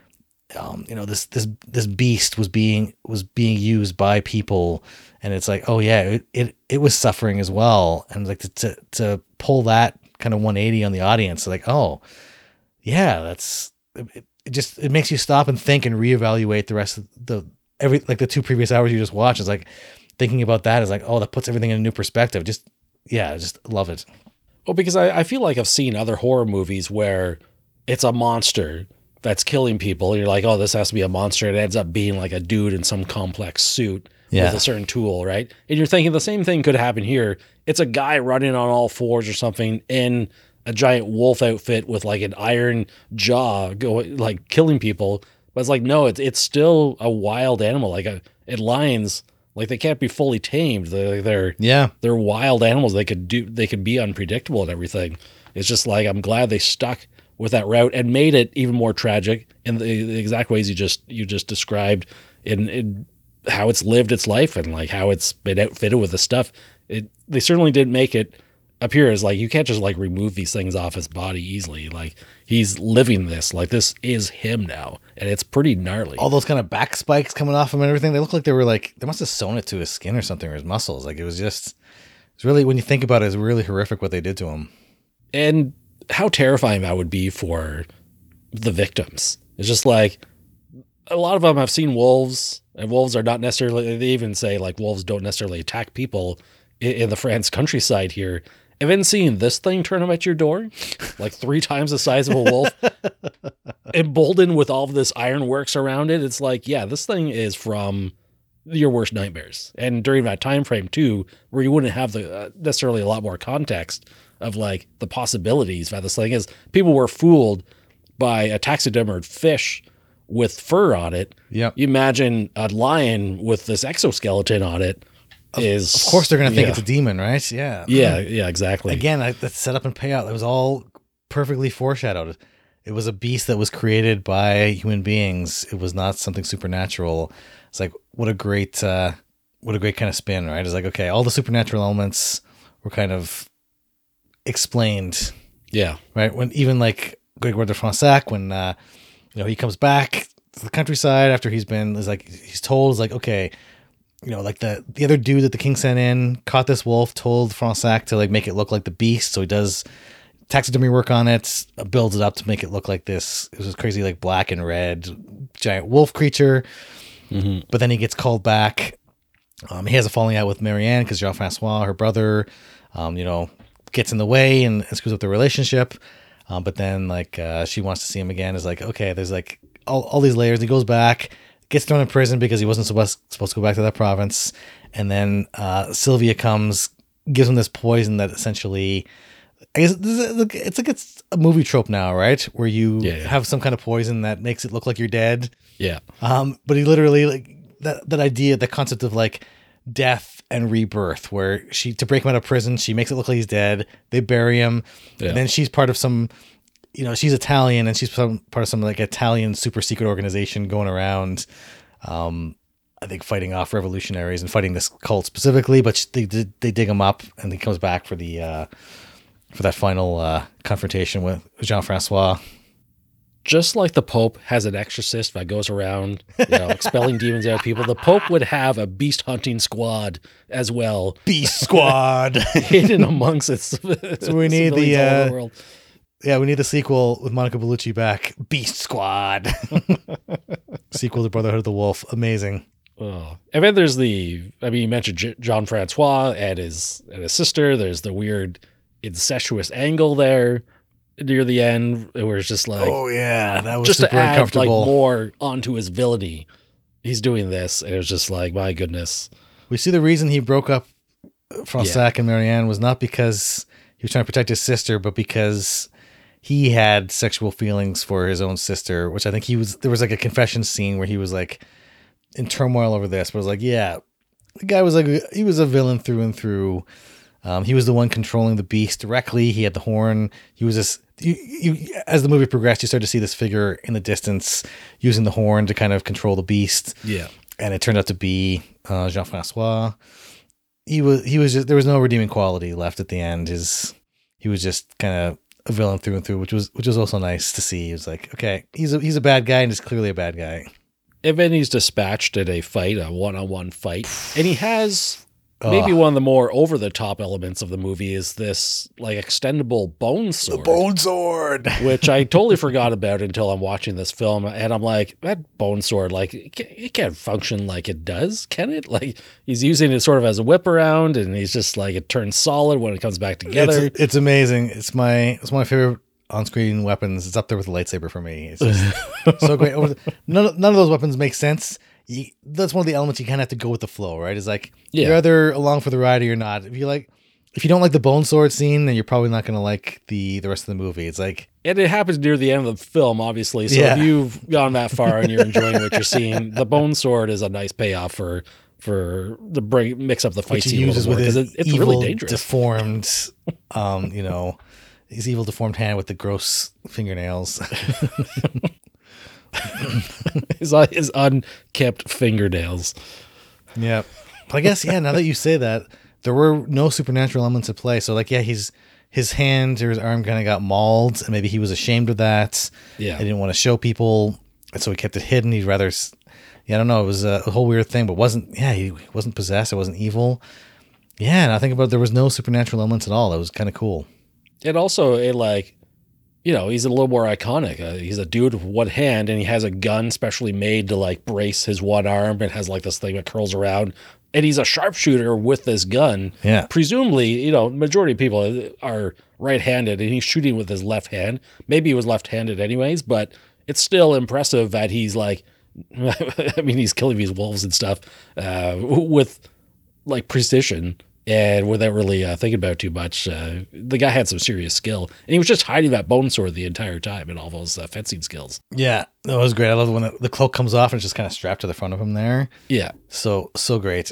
um you know this this this beast was being was being used by people, and it's like, oh yeah, it it, it was suffering as well, and like to, to to pull that kind of one eighty on the audience, like, oh yeah, that's it, it just it makes you stop and think and reevaluate the rest of the every like the two previous hours you just watched. It's like thinking about that is like, oh, that puts everything in a new perspective. Just yeah, just love it. Well, because I, I feel like I've seen other horror movies where it's a monster that's killing people. You're like, oh, this has to be a monster. It ends up being like a dude in some complex suit yeah. with a certain tool, right? And you're thinking the same thing could happen here. It's a guy running on all fours or something in a giant wolf outfit with like an iron jaw, going like killing people. But it's like, no, it's it's still a wild animal. Like a it lions, like they can't be fully tamed. They're they're yeah they're wild animals. They could do they could be unpredictable and everything. It's just like I'm glad they stuck with that route and made it even more tragic in the, the exact ways you just you just described in, in how it's lived its life and like how it's been outfitted with the stuff. It they certainly didn't make it appear as like you can't just like remove these things off his body easily. Like he's living this, like this is him now, and it's pretty gnarly. All those kind of back spikes coming off him and everything, they look like they were like they must have sewn it to his skin or something, or his muscles. Like it was just it's really, when you think about it, it's really horrific what they did to him. And how terrifying that would be for the victims. It's just like a lot of them have seen wolves, and wolves are not necessarily, they even say like wolves don't necessarily attack people in, in the France countryside here. And then seeing this thing turn up at your door, like three times the size of a wolf, emboldened with all of this ironworks around it, it's like, yeah, this thing is from your worst nightmares. And during that time frame too, where you wouldn't have the uh, necessarily a lot more context of like the possibilities that this thing is. People were fooled by a taxidermed fish with fur on it. Yeah, you imagine a lion with this exoskeleton on it. Is of course they're going to think yeah. it's a demon, right? Yeah. Yeah, yeah, exactly. Again, I, that setup and payout, it was all perfectly foreshadowed. It was a beast that was created by human beings. It was not something supernatural. It's like, what a great, uh, what a great kind of spin, right? It's like, okay, all the supernatural elements were kind of explained. Yeah. Right? When even like Grégoire de Fronsac, when, uh, you know, he comes back to the countryside after he's been, is like, he's told, is like, okay, you know, like the, the other dude that the king sent in caught this wolf, told Fronsac to like make it look like the beast. So he does taxidermy work on it, builds it up to make it look like this. It was this crazy, like black and red giant wolf creature. Mm-hmm. But then he gets called back. Um, he has a falling out with Marianne because Jean-Francois, her brother, um, you know, gets in the way and, and screws up their relationship. Um, but then like uh, she wants to see him again. Is like, okay, there's like all, all these layers. He goes back. Gets thrown in prison because he wasn't supposed, supposed to go back to that province. And then uh, Sylvia comes, gives him this poison that essentially, I guess it's like it's a movie trope now, right? Where you yeah, yeah. have some kind of poison that makes it look like you're dead. Yeah. Um, but he literally, like that, that idea, the concept of like death and rebirth, where she, to break him out of prison, she makes it look like he's dead. They bury him. Yeah. And then she's part of some, you know, she's Italian and she's some, part of some like Italian super secret organization going around, um, I think fighting off revolutionaries and fighting this cult specifically, but she, they, they dig him up and he comes back for the, uh, for that final, uh, confrontation with Jean-Francois. just like the Pope has an exorcist that goes around, you know, expelling demons out of people, the Pope would have a beast hunting squad as well. Beast Squad. Hidden amongst its So we need the, civilians all over uh, the world. Yeah, we need the sequel with Monica Bellucci back. Beast Squad. Sequel to Brotherhood of the Wolf. Amazing. Oh. And then there's the, I mean, you mentioned J- John Francois and his and his sister. There's the weird incestuous angle there near the end where it's just like, Oh yeah, that was just to super add like uncomfortable. more onto his villainy. He's doing this, and it was just like, my goodness. We see the reason he broke up Fronsac and Marianne was not because he was trying to protect his sister, but because he had sexual feelings for his own sister, which I think he was, there was like a confession scene where he was like in turmoil over this, but it was like, yeah, the guy was like, he was a villain through and through. Um, he was the one controlling the beast directly. He had the horn. He was this, you, you, as the movie progressed, you start to see this figure in the distance using the horn to kind of control the beast. Yeah. And it turned out to be uh, Jean-Francois. He was, he was just, there was no redeeming quality left at the end. His, he was just kind of a villain through and through, which was, which was also nice to see. He was like, okay, he's a, he's a bad guy and he's clearly a bad guy. And then he's dispatched in a fight, a one-on-one fight. And he has maybe Ugh. one of the more over-the-top elements of the movie is this like extendable bone sword. Bone sword. Which I totally forgot about until I'm watching this film. And I'm like, that bone sword, like, it can't, it can't function like it does, can it? Like, he's using it sort of as a whip around, and he's just like, it turns solid when it comes back together. It's, it's amazing. It's my, it's one of my favorite on-screen weapons. It's up there with the lightsaber for me. It's just so great. Over the, none, of- none of those weapons make sense. You, that's one of the elements you kind of have to go with the flow, right? It's like, Yeah. you're either along for the ride or you're not. If you like, if you don't like the bone sword scene, then you're probably not going to like the, the rest of the movie. It's like, And it happens near the end of the film, obviously. So Yeah. if you've gone that far and you're enjoying what you're seeing, the bone sword is a nice payoff for for the bring mix up the fight which he scene a uses little more, with 'cause his it, it's evil, really dangerous. deformed, um, you know, his evil deformed hand with the gross fingernails. his, uh, his unkept fingernails. Yeah. But I guess, yeah, now that you say that, there were no supernatural elements at play. So, like, yeah, he's his hand or his arm kind of got mauled, and maybe he was ashamed of that. Yeah. He didn't want to show people, and so he kept it hidden. He'd rather, s- yeah, I don't know. It was a, a whole weird thing, but wasn't, yeah, he wasn't possessed. It wasn't evil. Yeah, and I think about it, there was no supernatural elements at all. That was kind of cool. And also, it like, you know, he's a little more iconic. Uh, he's a dude with one hand, and he has a gun specially made to like brace his one arm. It has like this thing that curls around, and he's a sharpshooter with this gun. Yeah. Presumably, you know, majority of people are right-handed, and he's shooting with his left hand. Maybe he was left-handed anyways, but it's still impressive that he's like, I mean, he's killing these wolves and stuff uh, with like precision. And without really uh, thinking about it too much, uh, the guy had some serious skill. And he was just hiding that bone sword the entire time and all those uh, fencing skills. Yeah, that was great. I love when the, the cloak comes off and it's just kind of strapped to the front of him there. Yeah. So, so great.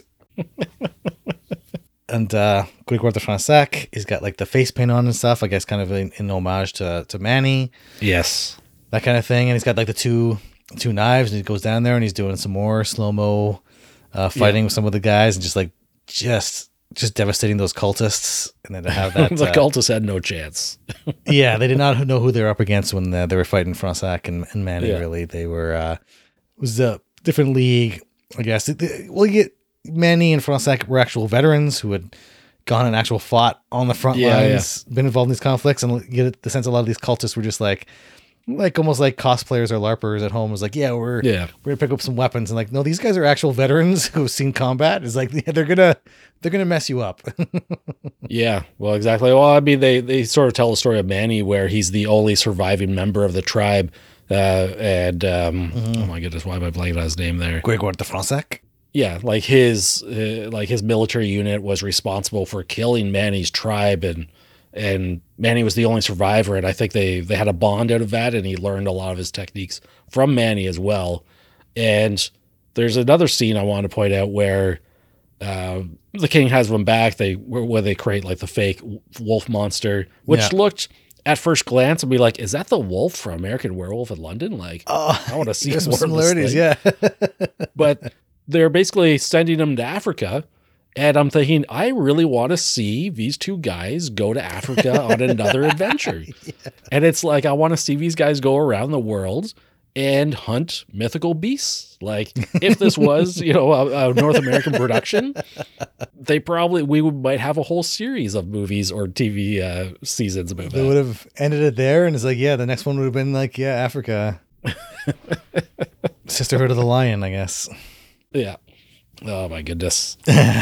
And uh Grégoire de Fronsac, he's got like the face paint on and stuff, I guess kind of in, in homage to, to Manny, Yes. that kind of thing. And he's got like the two two knives, and he goes down there and he's doing some more slow-mo uh, fighting Yeah. with some of the guys, and just like, just just devastating those cultists. And then to have that... the uh, cultists had no chance. yeah, they did not know who they were up against when uh, they were fighting Fronsac and, and Manny, Yeah. really. They were... Uh, it was a different league, I guess. It- it- Well, you get... Manny and Fronsac were actual veterans who had gone and actual fought on the front Yeah, lines, been involved in these conflicts, and you get the sense a lot of these cultists were just like, like almost like cosplayers or LARPers at home. It was like, yeah, we're Yeah. we're gonna pick up some weapons, and like, no, these guys are actual veterans who've seen combat. It's like, yeah, they're gonna they're gonna mess you up. Yeah, well, exactly. Well, I mean, they, they sort of tell the story of Manny where he's the only surviving member of the tribe. Uh, and, um, oh my goodness, why am I blanking on his name there? Grégoire de Fronsac. Yeah, like his uh, like his military unit was responsible for killing Manny's tribe, and and Manny was the only survivor, and I think they they had a bond out of that, and he learned a lot of his techniques from Manny as well. And there's another scene I want to point out where uh, the king has them back. They where they create like the fake wolf monster, which Yeah. looked at first glance and be like, is that the wolf from American Werewolf in London? Like, Oh, I want to see there's some more of this similarities. thing. Yeah. But they're basically sending him to Africa, And I'm thinking, I really want to see these two guys go to Africa on another adventure. Yeah. And it's like, I want to see these guys go around the world and hunt mythical beasts. Like, if this was, you know, a, a North American production, they probably, we would, might have a whole series of movies or T V uh, seasons about They that. would have ended it there, and it's like, yeah, the next one would have been like, yeah, Africa. Sisterhood of the Lion, I guess. Yeah. Oh my goodness.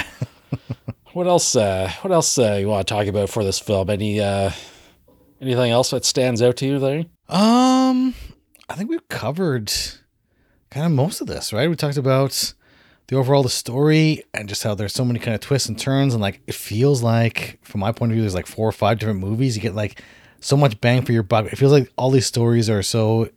What else? Uh, what else uh, you want to talk about for this film? Any uh, anything else that stands out to you there? Um, I think we've covered kind of most of this, right? We talked about the overall the story and just how there's so many kind of twists and turns, and like it feels like, from my point of view, there's like four or five different movies. You get like so much bang for your buck. It feels like all these stories are so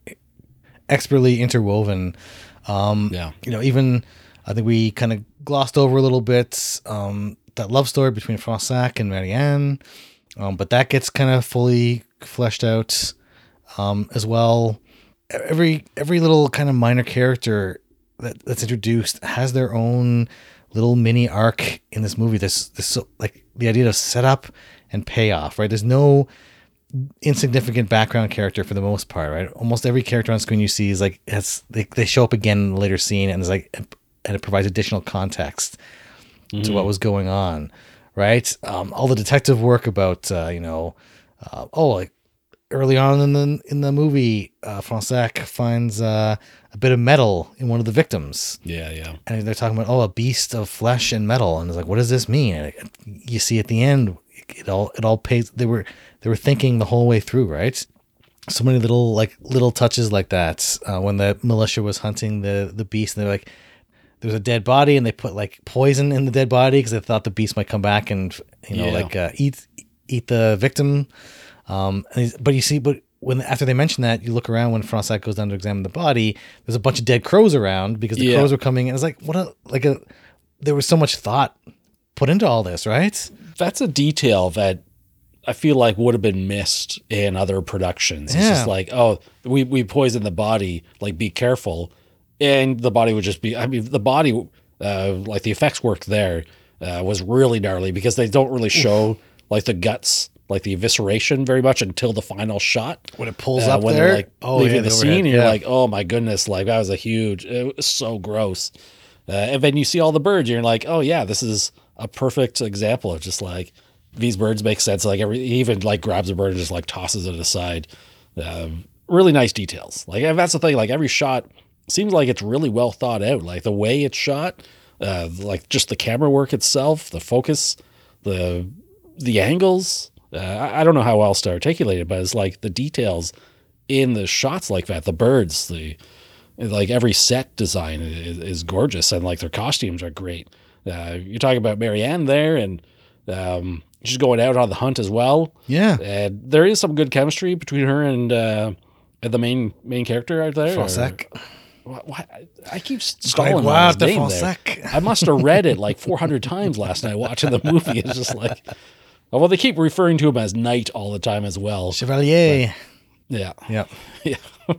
expertly interwoven. Um, Yeah. You know, even I think we kind of glossed over a little bit um, that love story between Fronsac and Marianne, um, but that gets kind of fully fleshed out um, as well. Every every little kind of minor character that, that's introduced has their own little mini arc in this movie. This this so, like the idea of setup and payoff, right? There's no insignificant background character for the most part, right? Almost every character on screen you see is like has they, they show up again in the later scene, and it's like and it provides additional context mm-hmm. to what was going on, right? Um, all the detective work about uh, you know, uh, oh, like early on in the in the movie, uh, Fronsac finds uh, a bit of metal in one of the victims. Yeah, yeah. And they're talking about, oh, a beast of flesh and metal, and it's like, what does this mean? And you see at the end, it all it all pays. They were they were thinking the whole way through, right? So many little like little touches like that. Uh, when the militia was hunting the the beast, and they're like, there's a dead body, and they put like poison in the dead body because they thought the beast might come back and you know yeah. like uh, eat eat the victim. Um, and but you see, but when after they mention that, you look around when Fronsac goes down to examine the body. There's a bunch of dead crows around because the yeah. crows were coming, and it's like what a like a there was so much thought put into all this, right? That's a detail that I feel like would have been missed in other productions. It's yeah. just like, oh, we we poisoned the body, like be careful, and the body would just be. I mean, the body, uh, like the effects work there uh, was really gnarly because they don't really show Oof. like the guts. Like the evisceration very much until the final shot when it pulls uh, up when there. They're like oh, leaving yeah, the the scene, overhead. and you're yeah. like, oh my goodness, like that was a huge. It was so gross. Uh, and then you see all the birds, and you're like, oh yeah, this is a perfect example of just like these birds make sense. Like every he even like grabs a bird and just like tosses it aside. Um, really nice details. Like and that's the thing. Like every shot seems like it's really well thought out. Like the way it's shot, uh, like just the camera work itself, the focus, the the angles. Uh, I don't know how else to articulate it, but it's like the details in the shots like that, the birds, the like every set design is, is gorgeous, and like their costumes are great. Uh, you're talking about Marianne there, and um, she's going out on the hunt as well. Yeah, and there is some good chemistry between her and uh, the main main character out there. Fronsac. Or, what, I keep stalling on his name there. I must have read it like four hundred times last night watching the movie. It's just like. Oh, well, they keep referring to him as Knight all the time as well. Chevalier. But, yeah. Yep. Yeah.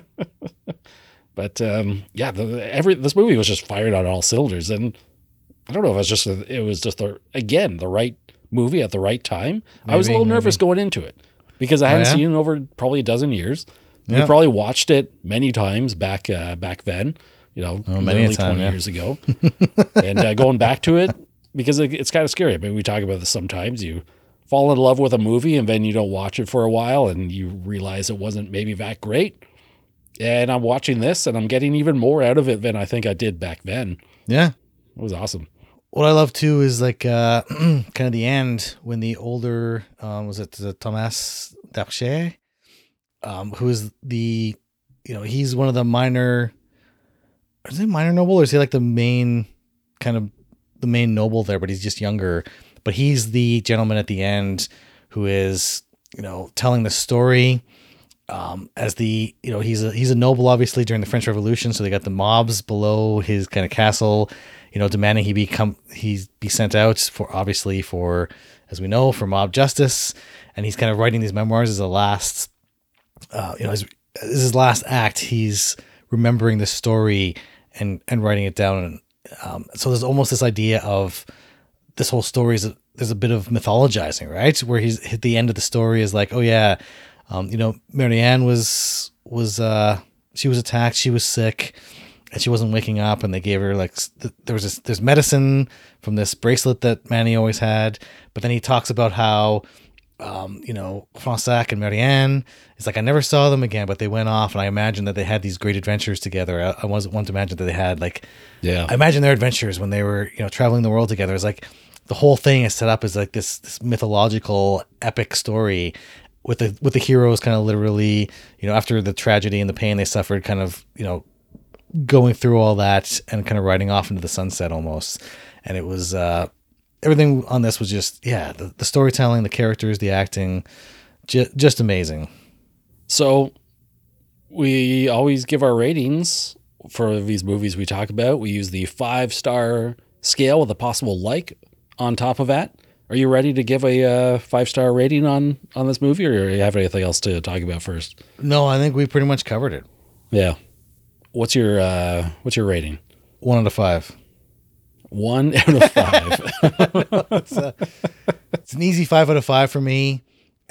But um, yeah, the, every this movie was just fired on all cylinders, and I don't know if it was just a, it was just the again the right movie at the right time. Maybe, I was a little maybe. nervous going into it because I hadn't oh, yeah? seen it over probably a dozen years. Yep. We probably watched it many times back uh, back then, you know, oh, many nearly time, twenty yeah. years ago, and uh, going back to it. Because it's kind of scary. I mean, we talk about this sometimes. You fall in love with a movie and then you don't watch it for a while and you realize it wasn't maybe that great. And I'm watching this and I'm getting even more out of it than I think I did back then. Yeah. It was awesome. What I love too is like uh, kind of the end when the older, um, was it the Thomas Darcher, um, who is the, you know, he's one of the minor, is he minor noble or is he like the main kind of, the main noble there, but he's just younger. But he's the gentleman at the end who is, you know, telling the story um, as the, you know, he's a he's a noble obviously during the French Revolution. So they got the mobs below his kind of castle, you know, demanding he become he be sent out for obviously for, as we know, for mob justice. And he's kind of writing these memoirs as a last, uh, you know, as, as his last act. He's remembering the story and and writing it down. And Um, so there's almost this idea of this whole story is, there's a bit of mythologizing, right? Where he's at the end of the story is like, oh yeah, um, you know, Marianne was, was, uh, she was attacked. She was sick and she wasn't waking up, and they gave her like, there was this, there's medicine from this bracelet that Manny always had. But then he talks about how, um, you know, Fronsac and Marianne, it's like, I never saw them again, but they went off, and I imagine that they had these great adventures together. I, I wasn't one to imagine that they had like, Yeah. I imagine their adventures when they were, you know, traveling the world together. It's like the whole thing is set up as like this, this mythological epic story with the, with the heroes kind of literally, you know, after the tragedy and the pain they suffered, kind of, you know, going through all that and kind of riding off into the sunset almost. And it was, uh, everything on this was just, yeah, the, the storytelling, the characters, the acting, ju- just amazing. So we always give our ratings for these movies we talk about. We use the five star scale with a possible like on top of that. Are you ready to give a uh, five star rating on, on this movie, or do you have anything else to talk about first? No, I think we pretty much covered it. Yeah. What's your, uh, what's your rating? One out of five. One out of five. it's, a, it's an easy five out of five for me.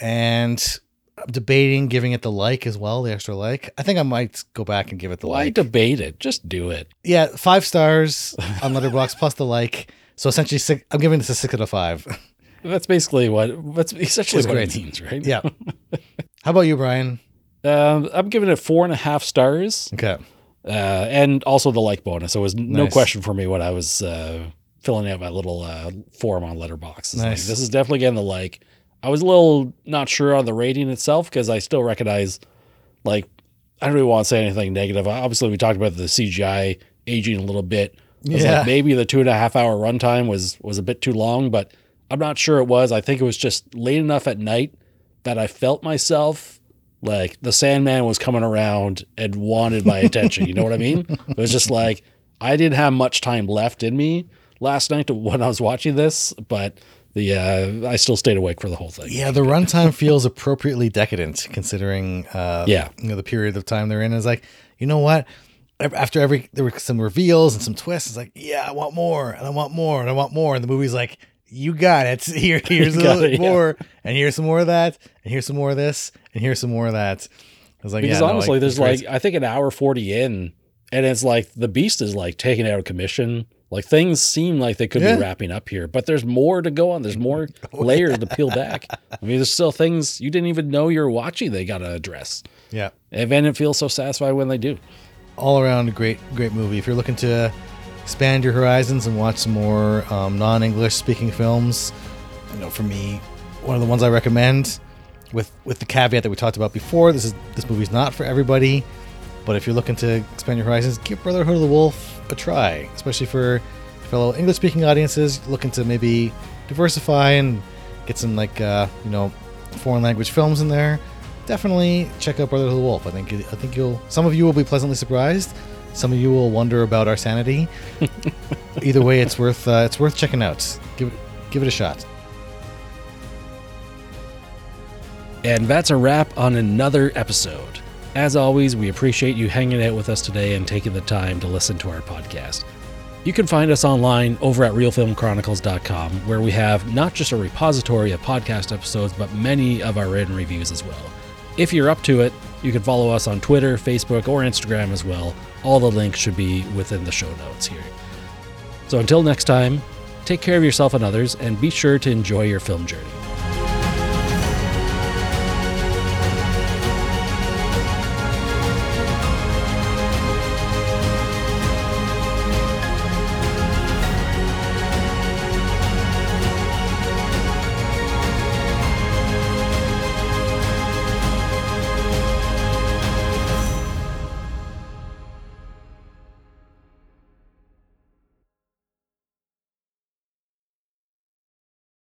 And I'm debating giving it the like as well, the extra like. I think I might go back and give it the Why like. debate it? Just do it. Yeah, five stars on Letterboxd plus the like. So essentially, six, I'm giving this a six out of five. That's basically what, that's essentially It's what great. it means, right? Yeah. How about you, Brian? Um, I'm giving it four and a half stars. Okay. Uh, and also the like bonus. So it was no Nice. question for me when I was uh, filling out my little uh, form on Letterboxd. It's like, Nice. this is definitely getting the like. I was a little not sure on the rating itself because I still recognize, like, I don't really want to say anything negative. Obviously, we talked about the C G I aging a little bit. I was Yeah. like, maybe the two and a half hour runtime was was a bit too long, but I'm not sure it was. I think it was just late enough at night that I felt myself like the Sandman was coming around and wanted my attention. You know what I mean? It was just like, I didn't have much time left in me last night to, when I was watching this, but the uh, I still stayed awake for the whole thing. Yeah, the runtime feels appropriately decadent considering uh, Yeah. you know, the period of time they're in. It's like, you know what? After every, there were some reveals and some twists. It's like, yeah, I want more and I want more and I want more. And the movie's like, you got it. Here, here's a got little it, yeah. more, and here's some more of that, and here's some more of this, and here's some more of that. I was like, Because yeah, no, honestly, like, there's it's great. like, I think an hour forty in, and it's like the Beast is like taken out of commission. Like things seem like they could Yeah. be wrapping up here, but there's more to go on. There's more Oh, layers to peel back. I mean, there's still things you didn't even know you're watching they got to address. yeah, And then it feels so satisfying when they do. all around a great, great movie. If you're looking to expand your horizons and watch some more um, non-English speaking films, you know, for me, one of the ones I recommend, with with the caveat that we talked about before, this is this movie's not for everybody, but if you're looking to expand your horizons, give Brotherhood of the Wolf a try, especially for fellow English speaking audiences looking to maybe diversify and get some like uh, you know, foreign language films in there. Definitely check out Brotherhood of the Wolf. I think I think you'll some of you will be pleasantly surprised. Some of you will wonder about our sanity. Either way, it's worth uh, it's worth checking out. Give it give it a shot. And that's a wrap on another episode. As always, we appreciate you hanging out with us today and taking the time to listen to our podcast. You can find us online over at real film chronicles dot com, where we have not just a repository of podcast episodes, but many of our written reviews as well. If you're up to it, you can follow us on Twitter, Facebook, or Instagram as well. All the links should be within the show notes here. So until next time, take care of yourself and others, and be sure to enjoy your film journey.